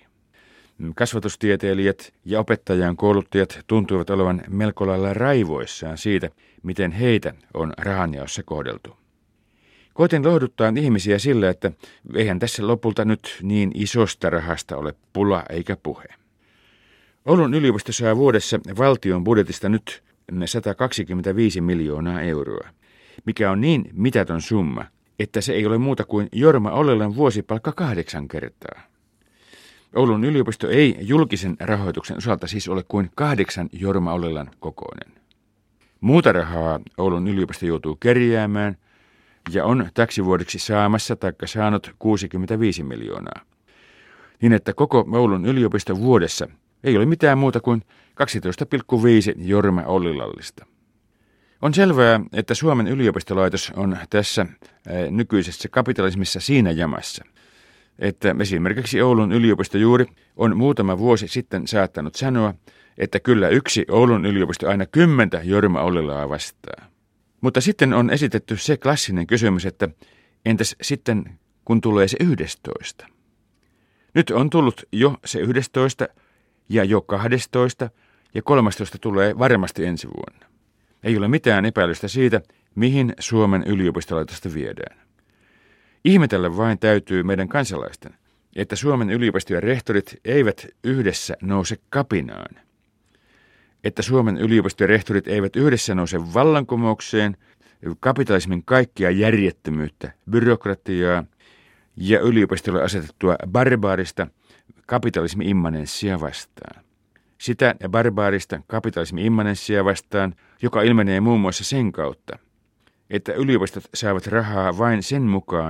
Kasvatustieteilijät ja opettajan kouluttajat tuntuivat olevan melko lailla raivoissaan siitä, miten heitä on rahanjaossa kohdeltu. Koitin lohduttaa ihmisiä sillä, että eihän tässä lopulta nyt niin isosta rahasta ole pula eikä puhe. Oulun yliopisto saa vuodessa valtion budjetista nyt 125 miljoonaa euroa, mikä on niin mitätön summa, että se ei ole muuta kuin Jorma Ollilan vuosipalkka 8 kertaa. Oulun yliopisto ei julkisen rahoituksen osalta siis ole kuin 8 Jorma Ollilan kokoinen. Muuta rahaa Oulun yliopisto joutuu kerjäämään ja on täksi vuodeksi saamassa taikka saanut 65 miljoonaa. Niin että koko Oulun yliopisto vuodessa ei ole mitään muuta kuin 12,5 Jorma Ollilallista. On selvää, että Suomen yliopistolaitos on tässä nykyisessä kapitalismissa siinä jamassa, että esimerkiksi Oulun yliopisto juuri on muutama vuosi sitten saattanut sanoa, että kyllä yksi Oulun yliopisto aina 10 Jorma Ollilaa vastaa. Mutta sitten on esitetty se klassinen kysymys, että entäs sitten kun tulee se 11? Nyt on tullut jo se 11 ja jo 12 ja 13 tulee varmasti ensi vuonna. Ei ole mitään epäilystä siitä, mihin Suomen yliopistolaitosta viedään. Ihmetellä vain täytyy meidän kansalaisten, että Suomen yliopistojen rehtorit eivät yhdessä nouse kapinaan. Että Suomen yliopistojen rehtorit eivät yhdessä nouse vallankumoukseen, kapitalismin kaikkia järjettömyyttä, byrokratiaa ja yliopistolle asetettua barbaarista kapitalismi-immanenssia vastaan. Sitä barbaarista kapitalismi-immanenssia vastaan, joka ilmenee muun muassa sen kautta, että yliopistot saavat rahaa vain sen mukaan,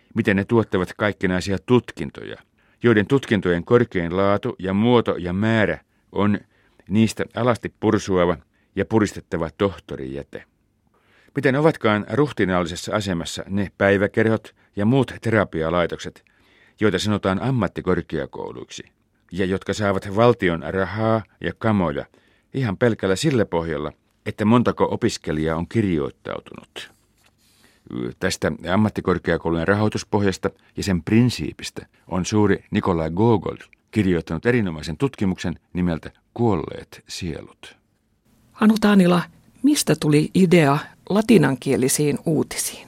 miten ne tuottavat kaikkinaisia tutkintoja, joiden tutkintojen korkein laatu ja muoto ja määrä on niistä alasti pursuava ja puristettava tohtorijäte. Miten ovatkaan ruhtinaallisessa asemassa ne päiväkerhot ja muut terapialaitokset, joita sanotaan ammattikorkeakouluiksi, ja jotka saavat valtion rahaa ja kamoja ihan pelkällä sillä pohjalla, että montako opiskelijaa on kirjoittautunut. Tästä ammattikorkeakoulujen rahoituspohjasta ja sen prinsiipistä on suuri Nikolai Gogol kirjoittanut erinomaisen tutkimuksen nimeltä Kuolleet sielut. Anu Taanila, mistä tuli idea latinankielisiin uutisiin?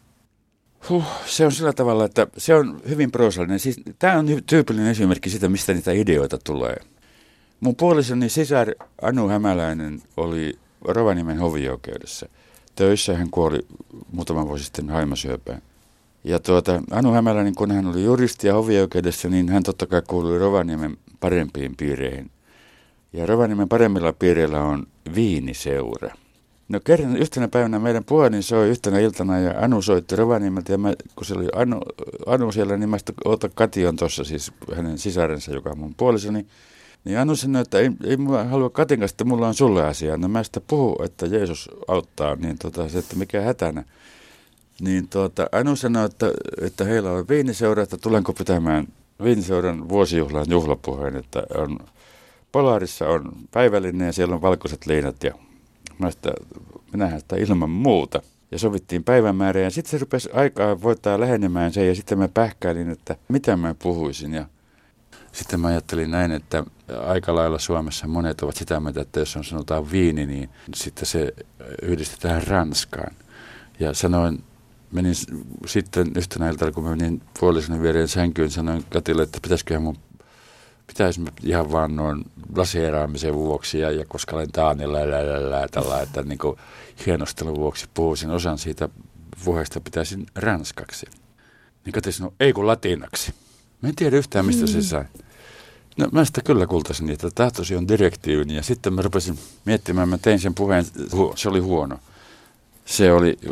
Se on sillä tavalla, että se on hyvin proosallinen. Siis, tämä on tyypillinen esimerkki siitä, mistä niitä ideoita tulee. Mun puolisoni sisar Anu Hämäläinen oli Rovaniemen hovioikeudessa töissä. Hän kuoli muutama vuosi sitten haimasyöpään. Ja Anu Hämäläinen, kun hän oli juristi ja hovioikeudessa, niin hän totta kai kuului Rovaniemen parempiin piireihin. Ja Rovaniemen paremmilla piireillä on viiniseura. No kerran yhtenä päivänä meidän puhelin soi yhtenä iltana ja Anu soitti Rovaniemeltä ja kun se oli Anu siellä, niin mä otan Kati on tuossa, siis hänen sisarensa, joka on mun puolisoni. Niin Anu sanoi, että ei mulla halua Katin kanssa, että mulla on sulle asiaa. No mä sitä puhun, että Jeesus auttaa, niin se, että mikä hätänä. Niin Anu sanoi, että heillä on viiniseura, että tulenko pitämään viiniseuran vuosijuhlaan juhlapuheen, että on Polarissa on päivällinen ja siellä on valkoiset liinat ja minähän sitä ilman muuta. Ja sovittiin päivämäärä ja sitten se rupesi aikaa voittaa lähenemään sen ja sitten mä pähkäilin, että mitä mä puhuisin. Ja sitten mä ajattelin näin, että aika lailla Suomessa monet ovat sitä mieltä, että jos on sanotaan viini, niin sitten se yhdistetään Ranskaan. Ja menin sitten yhtenä iltana, kun mä menin puolisoni viereen sänkyyn, sanoin Katille, että pitäisi ihan vaan noin laseeraamisen vuoksi ja koska olen Taanilla tällä, että niin kuin hienostelun vuoksi puhuisin osan siitä puheesta pitäisin ranskaksi. Niin Kati sanoi, ei kun latinaksi. Mä en tiedä yhtään, mistä se sai. No mä sitä kyllä kultaisin, että tahtosi on direktiivin ja sitten mä rupesin miettimään, mä tein sen puheen, se oli huono. Se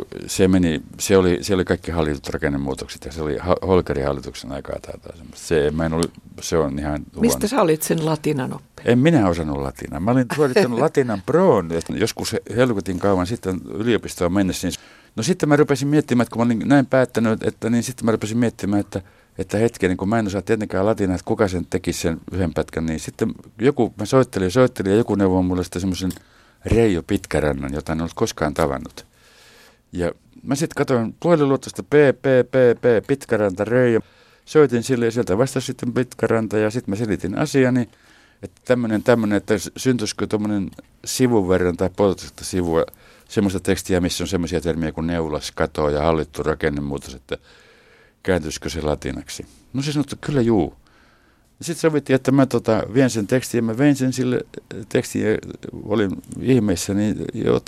oli kaikki hallitut rakennemuutokset ja se oli Holkerin hallituksen aikaa tai semmoista. Se on ihan huono. Mistä sä olit sen latinan oppinut? En minä osannut latinaa. Mä olin suorittanut latinan proon, joskus helkutin kauan sitten yliopistoon mennessä. No sitten mä rupesin miettimään, että kun mä olin näin päättänyt, niin sitten mä rupesin miettimään, että hetken, kun mä en osaa tietenkään latinaa, että kuka sen teki sen yhden pätkän, niin sitten mä soittelin ja joku neuvoi mulle sitten semmoisen Reijo Pitkärannan, jota en ollut koskaan tavannut. Ja mä sitten katsoin puhelinluotosta Pitkäranta Reijo. Soitin sille ja sieltä vastasi sitten Pitkäranta ja sitten mä selitin asiani, että tämmöinen, että syntyisikö tuommoinen sivun verran tai puolitoista sivua semmoista tekstiä, missä on semmoisia termiä kuin neulas, kato ja hallittu rakennemuutos, että kääntyisikö se latinaksi. No se sanoi, että kyllä juu. Sitten sovittiin, että mä vien sen tekstin ja mä vein sen sille tekstiin ja olin ihmeessä, niin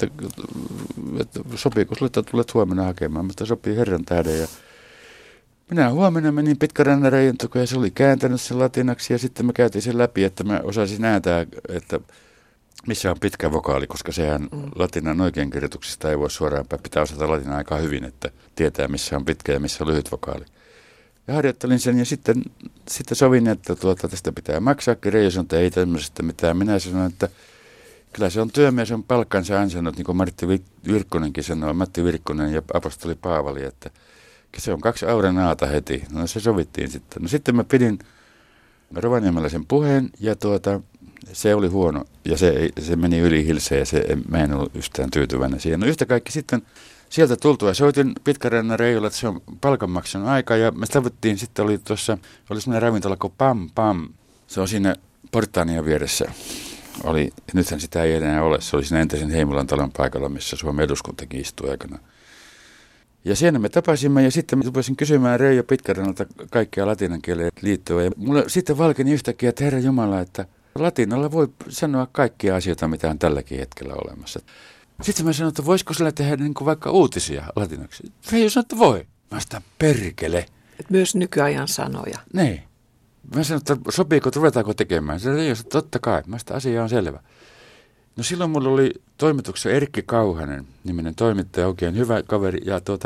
että sopiiko sulle, että tulet huomenna hakemaan. Mutta sopii herran tähden ja minä huomenna menin Pitkärannan Reijon ja se oli kääntänyt sen latinaksi ja sitten mä käytiin sen läpi, että mä osaisin ääntää, että missä on pitkä vokaali, koska sehän latinan oikeinkirjoituksista ei voi suoraan päin. Pitää osata latinaa aika hyvin, että tietää missä on pitkä ja missä on lyhyt vokaali. Ja harjoittelin sen ja sitten sovin, että tästä pitää maksaakin. Reijo sanoi, että ei tämmöisestä mitään. Minä sanoin, että kyllä se on työmies, on palkkansa ansainnut, niin kuin Matti Virkkonenkin sanoi, Matti Virkkonen ja apostoli Paavali, että se on 2 aurenaata heti. No se sovittiin sitten. No sitten mä pidin Rovaniemellä sen puheen ja se oli huono ja se meni yli hilseen ja mä en ollut yhtään tyytyväinen siihen. No yhtä kaikki sitten sieltä tultua soitin Pitkärannan Reijolle, että se on palkanmaksun aika ja me tavoittiin sitten oli semmoinen ravintola kuin Pam Pam. Se on siinä Portaanian vieressä. Nythän sitä ei enää ole. Se oli siinä entisen Heimolan talon paikalla, missä Suomen eduskuntakin istui aikana. Ja siinä me tapasimme ja sitten rupesin kysymään Reijo Pitkärannalta kaikkea latinan kieleen liittyvää. Ja mulle sitten valkeni yhtäkkiä, että Herra Jumala, että latinalla voi sanoa kaikkia asioita, mitä on tälläkin hetkellä olemassa. Sitten mä sanoin, että voisiko sillä tehdä niin kuin vaikka uutisia latinaksi. Reijo sanoi, että voi. Mä sitä perkele. Et myös nykyajan sanoja. Niin. Mä sanoin, että sopiiko, ruvetaanko tekemään. Se Reijo sanoi, että totta kai. Mä sitä asia on selvä. No silloin mulla oli toimituksessa Erkki Kauhanen, niminen toimittaja, oikein hyvä kaveri. Ja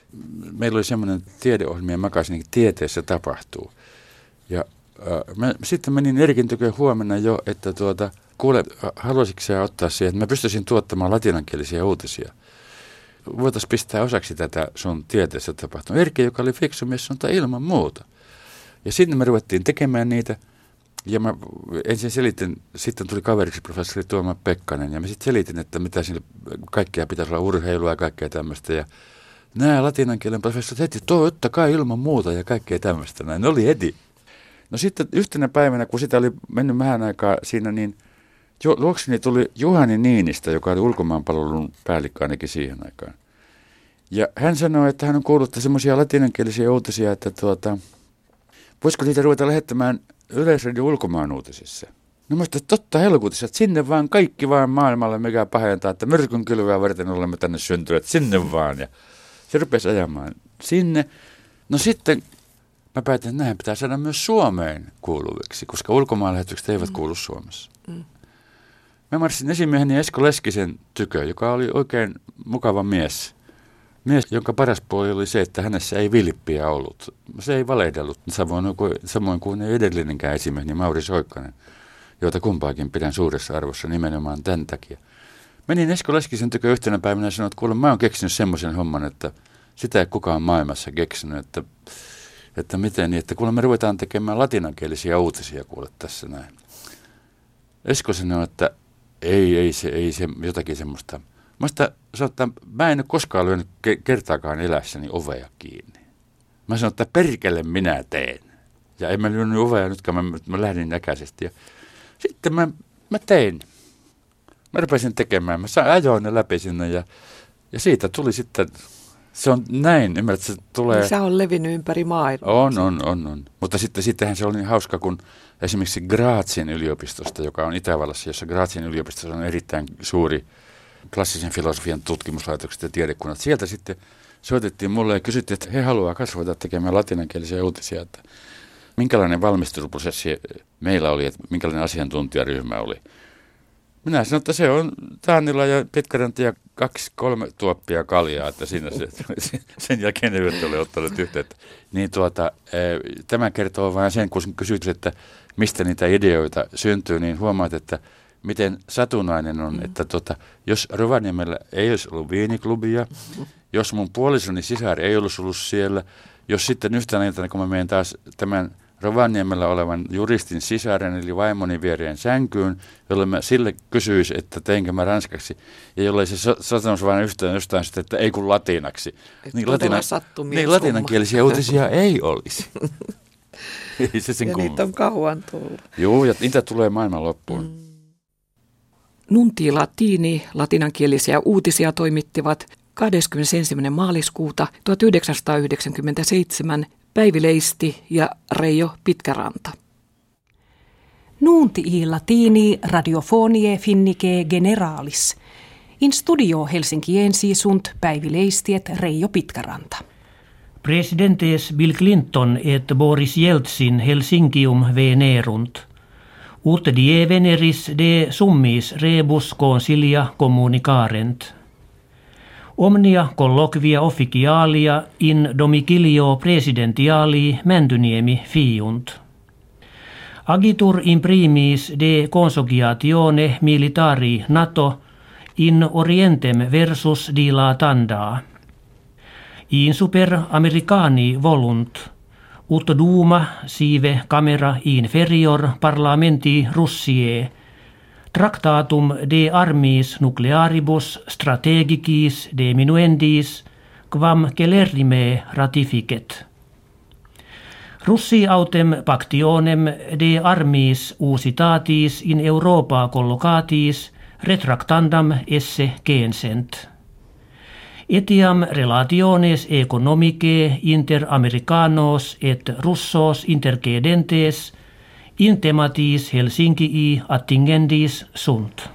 meillä oli semmoinen tiedeohjelmien makasiini, Tieteessä tapahtuu. Ja sitten menin Erikin tykö huomenna jo, että kuule, haluaisitko sä ottaa siihen, että mä pystyisin tuottamaan latinankielisiä uutisia. Voitaisiin pistää osaksi tätä sun Tieteessä tapahtumaa. Erkki, joka oli fiksu mies, sanoi, ilman muuta. Ja sitten me ruvettiin tekemään niitä. Ja mä ensin selitin, sitten tuli kaveriksi professori Tuomas Pekkanen, ja mä sitten selitin, että mitä siinä kaikkea pitäisi olla, urheilua ja kaikkea tämmöistä. Ja nämä latinankielen professorit heti, totta ilman muuta ja kaikkea tämmöistä. Näin oli heti. No sitten yhtenä päivänä, kun sitä oli mennyt vähän aikaa siinä, niin luokseni tuli Juhani Niinistä, joka oli ulkomaanpalvelun päällikkö ainakin siihen aikaan. Ja hän sanoi, että hän on kuullut semmoisia latinankielisiä uutisia, että voisiko niitä ruveta lähettämään Yleisradion ulkomaan uutisissa. No mä sanoin, että totta helkutissa, että sinne vaan kaikki vaan maailmalle, mikä pahentaa, että myrkynkylvää varten olemme tänne syntyneet, sinne vaan. Ja se rupesi ajamaan sinne. No sitten mä päätin, että näin pitää saada myös Suomeen kuuluviksi, koska ulkomaanlähetykset eivät kuulu Suomessa. Mä marssin esimieheni Esko Leskisen tykö, joka oli oikein mukava mies. Mies, jonka paras puoli oli se, että hänessä ei vilppiä ollut. Se ei valehdellut, samoin kuin edellinenkään esimieheni Mauri Soikkanen, joita kumpaakin pidän suuressa arvossa nimenomaan tämän takia. Menin Esko Leskisen tykö yhtenä päivänä ja sanoin, että kuule, mä oon keksinyt semmoisen homman, että sitä ei kukaan maailmassa keksinyt, että miten niin, että kuule me ruvetaan tekemään latinankielisiä uutisia kuule tässä näin. Esko sanoi, että ei se jotakin semmoista. Mä en ole koskaan lyönyt kertaakaan elässäni ovea kiinni. Mä sanoin, että perkele minä teen. Ja en mä lyönyt ovea nytkään, mä lähdin äkäisesti. Ja sitten mä tein. Mä rupesin tekemään. Mä ajoin ne läpi sinne ja siitä tuli sitten, se on näin, ymmärrät, se tulee. Se on levinnyt ympäri maailmaa. On. Mutta sittenhän se oli niin hauska, kun esimerkiksi Grazien yliopistosta, joka on Itävallassa, jossa Grazien yliopistossa on erittäin suuri klassisen filosofian tutkimuslaitokset ja tiedekunnat. Sieltä sitten soitettiin mulle ja kysyttiin, että he haluaa kasvata tekemään latinankielisiä uutisia, että minkälainen valmisteluprosessi meillä oli, että minkälainen asiantuntijaryhmä oli. Minä sanoin, että se on Taanila ja Pitkäranti ja 2-3 tuoppia kaljaa, että siinä sen jälkeen ne eivät ole ottaneet yhteyttä. Niin tämä kertoo vain sen, kun kysyt, että mistä niitä ideoita syntyy, niin huomaat, että miten satunnainen on, että jos Rovaniemellä ei olisi ollut viiniklubia, jos mun puolisoni sisar ei olisi ollut siellä, jos sitten yhtenä iltana, kun mä menen taas tämän Rovaniemellä olevan juristin sisaren, eli vaimoni viereen sänkyyn, jolle mä sille kysyisin, että teinkö mä ranskaksi, ja jollei se sanoisi vain jostain sitten, että ei kun latinaksi. Niin latinankielisiä uutisia ei olisi. Ei se sen niitä on kauan tullut. Joo, ja niitä tulee maailman loppuun. Nunti Latini latinankielisiä uutisia toimittivat 21. maaliskuuta 1997 Päivi Leisti ja Reijo Pitkäranta. Nunti i Latini radiofonie finnike generalis. In studio Helsinkiensi sunt Päivi Leisti et Reijo Pitkäranta. Presidentes Bill Clinton et Boris Jeltsin Helsinkium venerunt. Ut die veneris de summis rebus consilia communicarent. Omnia colloquia officialia in domicilio presidentiali Mäntyniemi fiunt. Agitur in primis de consociatione militari NATO in orientem versus dilatanda. In super americani volunt. Ut duma sive camera inferior parlamenti Russiae, tractatum de armis nuclearibus strategicis diminuendis, quam celerrime ratificet. Russi autem pactionem de armis usitatis in Europa collocatis retractandam esse censent. Etiam relationes economicae inter Americanos et Russos intercedentes in thematis Helsinkii attingendis sunt.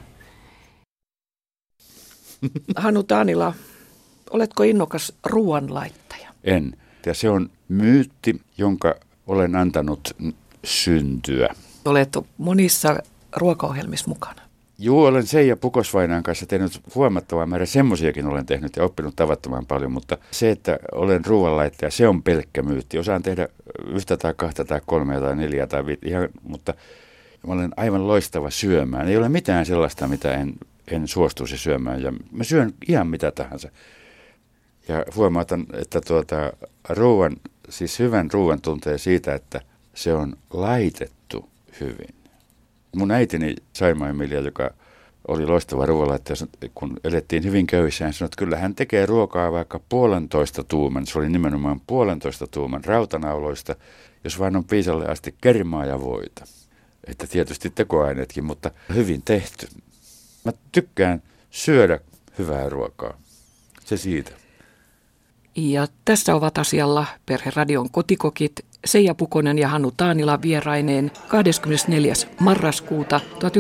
Hannu Taanila, oletko innokas ruoanlaittaja? En. Ja se on myytti, jonka olen antanut syntyä. Olet monissa ruokaohjelmissa mukana. Juu, olen Seija Pukosvainaan kanssa tehnyt huomattavan määrän, semmoisiakin olen tehnyt ja oppinut tavattoman paljon, mutta se, että olen ruoanlaittaja, se on pelkkä myytti. Osaan tehdä 1 tai 2 tai 3 tai 4 tai 5, mutta mä olen aivan loistava syömään. Ei ole mitään sellaista, mitä en suostuisi syömään ja mä syön ihan mitä tahansa. Ja huomautan, että siis hyvän ruoan tuntee siitä, että se on laitettu hyvin. Mun äitini Saima Emilia, joka oli loistava ruoanlaittaja, kun elettiin hyvin köyhissä, hän sanoi, että kyllä hän tekee ruokaa vaikka 1,5 tuuman, se oli nimenomaan 1,5 tuuman rautanauloista, jos vain on piisalle asti kermaa ja voita. Että tietysti tekoaineetkin, mutta hyvin tehty. Mä tykkään syödä hyvää ruokaa. Se siitä. Ja tässä ovat asialla Perheradion kotikokit Seija Pukonen ja Hannu Taanila vieraineen 24. marraskuuta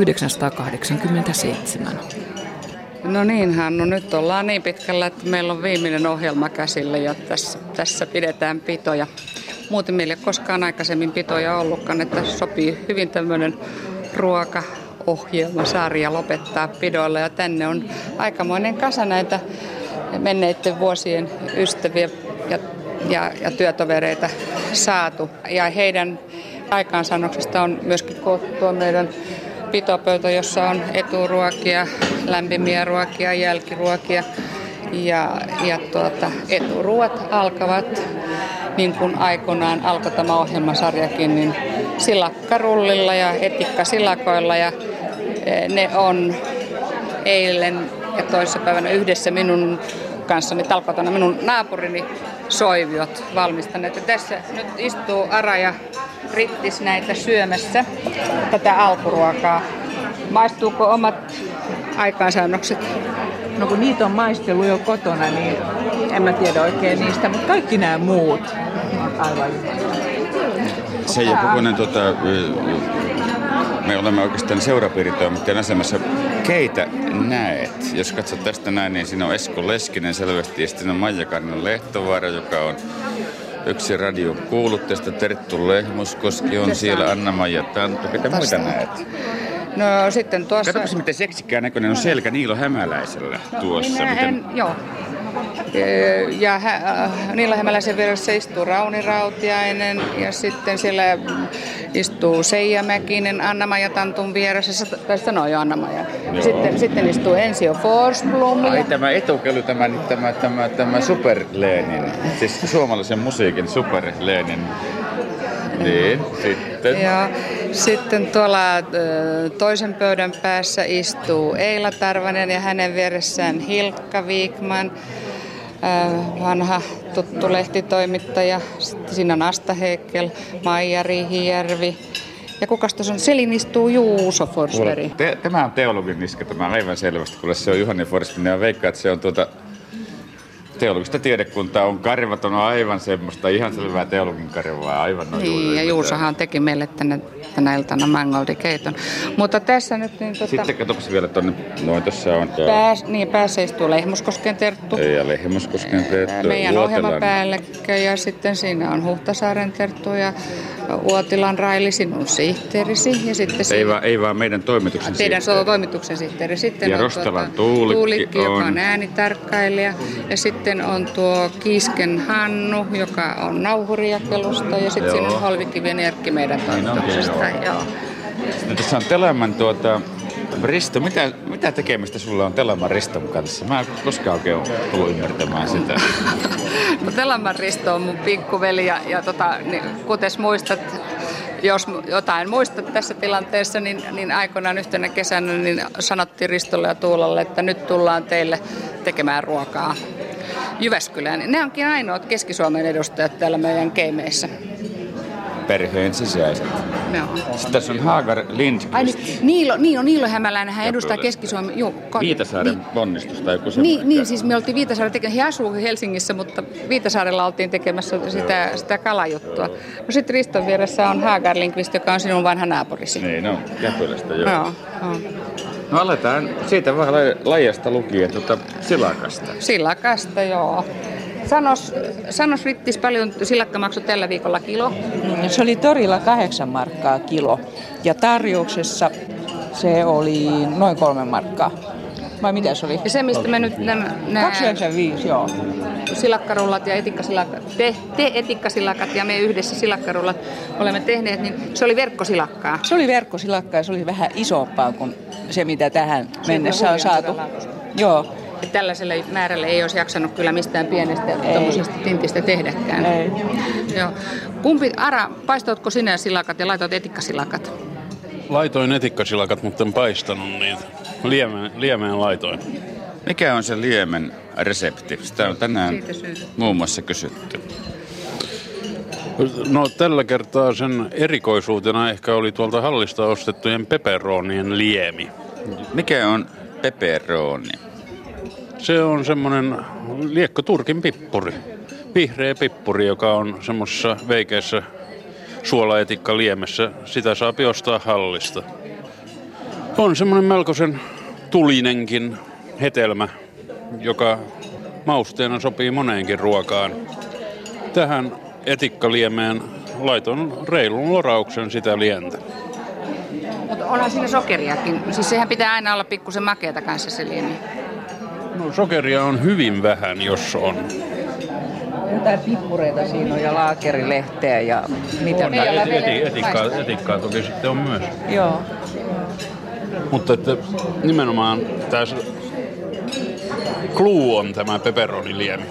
1987. No niin, Hannu, nyt ollaan niin pitkällä, että meillä on viimeinen ohjelma käsillä ja tässä pidetään pitoja. Muuten meillä ei ole koskaan aikaisemmin pitoja ollutkaan, että sopii hyvin tämmöinen ruokaohjelmasarja lopettaa pidoilla. Ja tänne on aikamoinen kasa näitä menneiden vuosien ystäviä ja työtovereita saatu. Ja heidän aikaansaannoksesta on myöskin koottu meidän pitopöytä, jossa on eturuokia, lämpimiä ruokia, jälkiruokia. Ja eturuot alkavat, niin kuin aikoinaan alkoi tämä ohjelmasarjakin, niin silakkarullilla ja etikkasilakoilla. Ja ne on eilen ja toissapäivänä yhdessä minun kanssani talkotana minun naapurini Soiviot valmistaneet. Ja tässä nyt istuu Ara ja Rittis näitä syömässä tätä alkuruokaa. Maistuuko omat aikaansaannokset? No kun niitä on maistellut jo kotona, niin en mä tiedä oikein niistä, mutta kaikki nämä muut on aivan Seija Pukonen, me olemme oikeastaan seurapiiritoimittajan asemassa. Keitä näet? Jos katsot tästä näin, niin siinä on Esko Leskinen selvästi ja sitten on Maija Karinen Lehtovaara, joka on yksi radion kuulutteesta. Terttu Lehmuskoski on siellä, Anna-Maija Tanttu. Ketä muita näet? No sitten tuossa... Katsotko, miten seksikään näköinen on selkä Niilo Hämäläisellä tuossa? Joo. Ja Niilo Hämäläisen vieressä istuu Rauni Rautiainen ja sitten siellä istuu Seija Mäkinen Anna-Maija Tantun vieressä. Tai sanoo jo Anna-Maija. Sitten istuu Ensio Forsblom. Ai tämä etukelu, tämä Super Lenin, siis suomalaisen musiikin Super Lenin. Niin, sitten. Ja sitten tuolla toisen pöydän päässä istuu Eila Tarvanen ja hänen vieressään Hilkka Viikman, vanha tuttu lehtitoimittaja. Sitten siinä on Asta Heikkel, Maija Riihijärvi. Ja kukas tuossa on? Selin istuu Juuso Forsberg. Tämä on teologin niska, tämä on aivan selvästi, kun se on Juhani Forsberg ja veikkaa, että se on teologista tiedekuntaa on karvat, on aivan semmoista ihan selvää teologin karvaa, aivan noin. Niin, ja Juusohan teki meille tänä iltana Mangoldikeiton. Mutta tässä nyt... Niin, Sitten katsotaan vielä tuonne, noin tuossa on... Päässä istuu Lehmuskosken Terttu. Ja Lehmuskosken Terttu. Meidän ohjelmapäällikkö ja sitten siinä on Huhtasaaren Terttu ja Uotilan Raili, sinun sihteerisi. Ja sitten ei vaan meidän toimituksen sihteeri. Teidän toimituksen sihteeri. Sitten ja on Rostalan Tuulikki on. Joka on äänitarkkailija. Ja sitten on tuo Kiisken Hannu, joka on nauhurijakelusta. Ja sitten siinä on Holvikivien Erkki meidän toimituksesta. Joo. Sitten tässä on Teleman Risto. Mitä tekemistä sulla on Teleman Riston kanssa? Mä en koskaan oikein tullut ymmärtämään sitä. No Teleman Risto on mun pikkuveli ja niin, kuten muistat, jos jotain muistat tässä tilanteessa, niin aikoinaan yhtenä kesänä niin sanottiin Ristolle ja Tuulalle, että nyt tullaan teille tekemään ruokaa Jyväskylään. Ne onkin ainoat Keski-Suomen edustajat täällä meidän keimeissä. Perheen sisäiset. Joo. Sitten tässä on Haagar Lindqvist. Niilo Hämäläinen, hän edustaa Keski-Suomen... Viitasaaren ponnistus tai joku semmoinen. Niin, siis me oltiin Viitasaaren tekemässä. He asuu Helsingissä, mutta Viitasaarella oltiin tekemässä sitä kalajuttua. No sitten Riston vieressä on Haagar Lindqvist, joka on sinun vanha naapurisi. Niin, no, Käpylästä, joo. Joo. No aletaan siitä vähän lajasta lukien silakasta. Silakasta, joo. Sanos Rittis, paljon silakka maksoi tällä viikolla kilo? Se oli torilla 8 markkaa kilo ja tarjouksessa Se oli noin 3 markkaa. Vai mitä se oli? Ja se, mistä me nyt nämä 295, joo. Silakkarullat ja etikkasilakat, te etikkasilakat ja me yhdessä silakkarullat olemme tehneet, niin se oli verkkosilakkaa. Se oli verkkosilakkaa ja se oli vähän isompaa kuin se, mitä tähän mennessä on saatu. Joo. Että tällaisella määrällä ei olisi jaksanut kyllä mistään pienestä tuommoisesta tintistä tehdäkään. Ei. Joo. Ara, paistoitko sinä silakat ja laitoit etikkasilakat? Laitoin etikkasilakat, mutta en paistanut niitä. Liemeen laitoin. Mikä on se liemen resepti? Sitä on tänään muun muassa kysytty. No tällä kertaa sen erikoisuutena ehkä oli tuolta hallista ostettujen peperonien liemi. Mikä on peperoni? Se on semmoinen liekko Turkin pippuri. Vihreä pippuri, joka on semmoisessa veikeässä suolaetikkaliemessä. Sitä saa ostaa hallista. On semmoinen melkoisen tulinenkin hetelmä, joka mausteena sopii moneenkin ruokaan. Tähän etikkaliemeen laitoin reilun lorauksen sitä lientä. Mutta onhan siinä sokeriakin. Siis sehän pitää aina olla pikkusen makeata kanssa se liemi. No sokeria on hyvin vähän, jos on. Jotain pippureita siinä on ja laakerilehteä ja mitä. On, etikkaa toki sitten on myös. Joo. Mutta että nimenomaan tämä kluu on tämä peperoniliemi.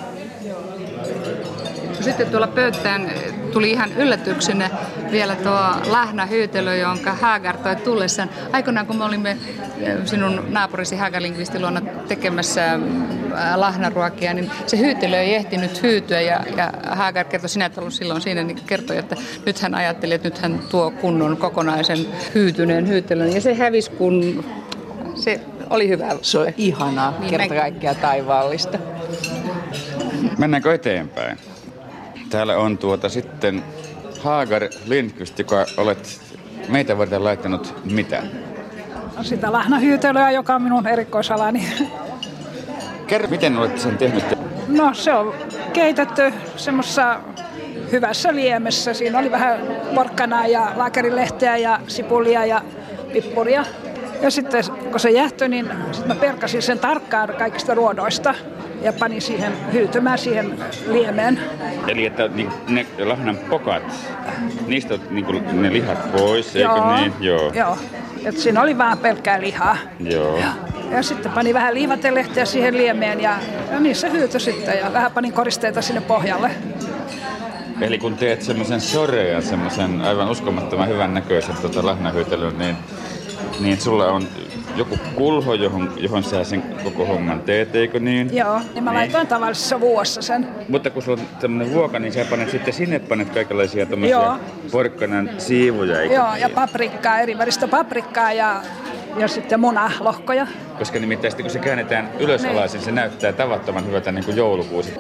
Sitten tuolla pöytään tuli ihan yllätyksenä vielä tuo lahnahyytelö, jonka Hagar toi tullessaan. Aikoinaan kun me olimme sinun naapurisi Hagar-lingvistin luona tekemässä lahnaruokia, niin se hyytelö ei ehtinyt hyytyä ja Hagar kertoi, sinä et ollut silloin siinä, niin kertoi, että nyt hän ajatteli, että nyt hän tuo kunnon kokonaisen hyytyneen hyytelön. Ja se hävisi, kun se oli hyvä. Se on ihanaa, niin kerta kaikkiaan taivaallista. Mennäänkö eteenpäin? Täällä on sitten Hagar Lindqvist, joka olet meitä varten laittanut mitä? Sitä lahnahyytelöä, joka on minun erikoisalani. Kerro, miten olet sen tehnyt? No se on keitetty semmoisessa hyvässä liemessä. Siinä oli vähän porkkanaa ja laakerilehteä ja sipulia ja pippuria. Ja sitten kun se jähtyi, niin sitten mä perkasin sen tarkkaan kaikista ruodoista ja panin siihen hyytymään siihen liemeen. Eli että ne lahnan pokat, niistä niin ne lihat pois, joo, eikö niin? Joo. Et siinä oli vaan pelkkää lihaa. Joo. Ja sitten panin vähän liivatelehtiä siihen liemeen ja niin se hyytyi sitten ja vähän panin koristeita sinne pohjalle. Eli kun teet semmoisen sorea, semmoisen aivan uskomattoman hyvän näköisen lahnahyytelyn, niin sulla on joku kulho, johon sä sen koko homman teet, eikö niin? Joo, niin mä laitoin tavallisessa vuossa sen. Mutta kun sulla on tämmönen vuoka, niin sä panet kaikenlaisia tommosia porkkanan siivuja, eikö? Joo, ja paprikkaa, eri väristä paprikkaa ja sitten munalohkoja. Koska nimittäin kun se käännetään ylösalaisin, se näyttää tavattoman hyvältä niin kuin joulukuusi.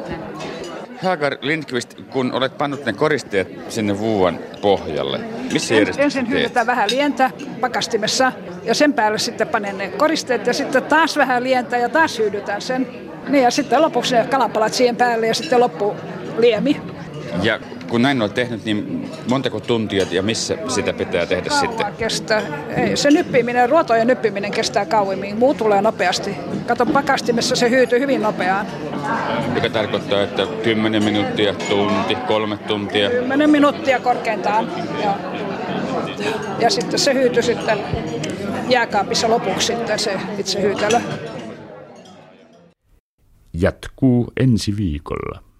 Hagar Lindqvist, kun olet pannut ne koristeet sinne vuovan pohjalle, missä järjestyksessä ensin hyytetään vähän lientä pakastimessa ja sen päälle sitten panen ne koristeet ja sitten taas vähän lientä ja taas hyydytään sen. Niin ja sitten lopuksi ne kalapalat siihen päälle ja sitten loppu liemi. Ja kun näin olet tehnyt, niin montako tuntia ja missä sitä pitää tehdä sitten? Kestää. Ei, se nyppiminen, ruotojen nyppiminen kestää kauemmin. Muu tulee nopeasti. Kato, pakastimessa se hyytyy hyvin nopeaan. Joka tarkoittaa, että 10 minuuttia, tunti, 3 tuntia. 10 minuuttia korkeintaan. Ja sitten se hyytyy sitten jääkaapissa lopuksi sitten se itse hyytelö. Jatkuu ensi viikolla.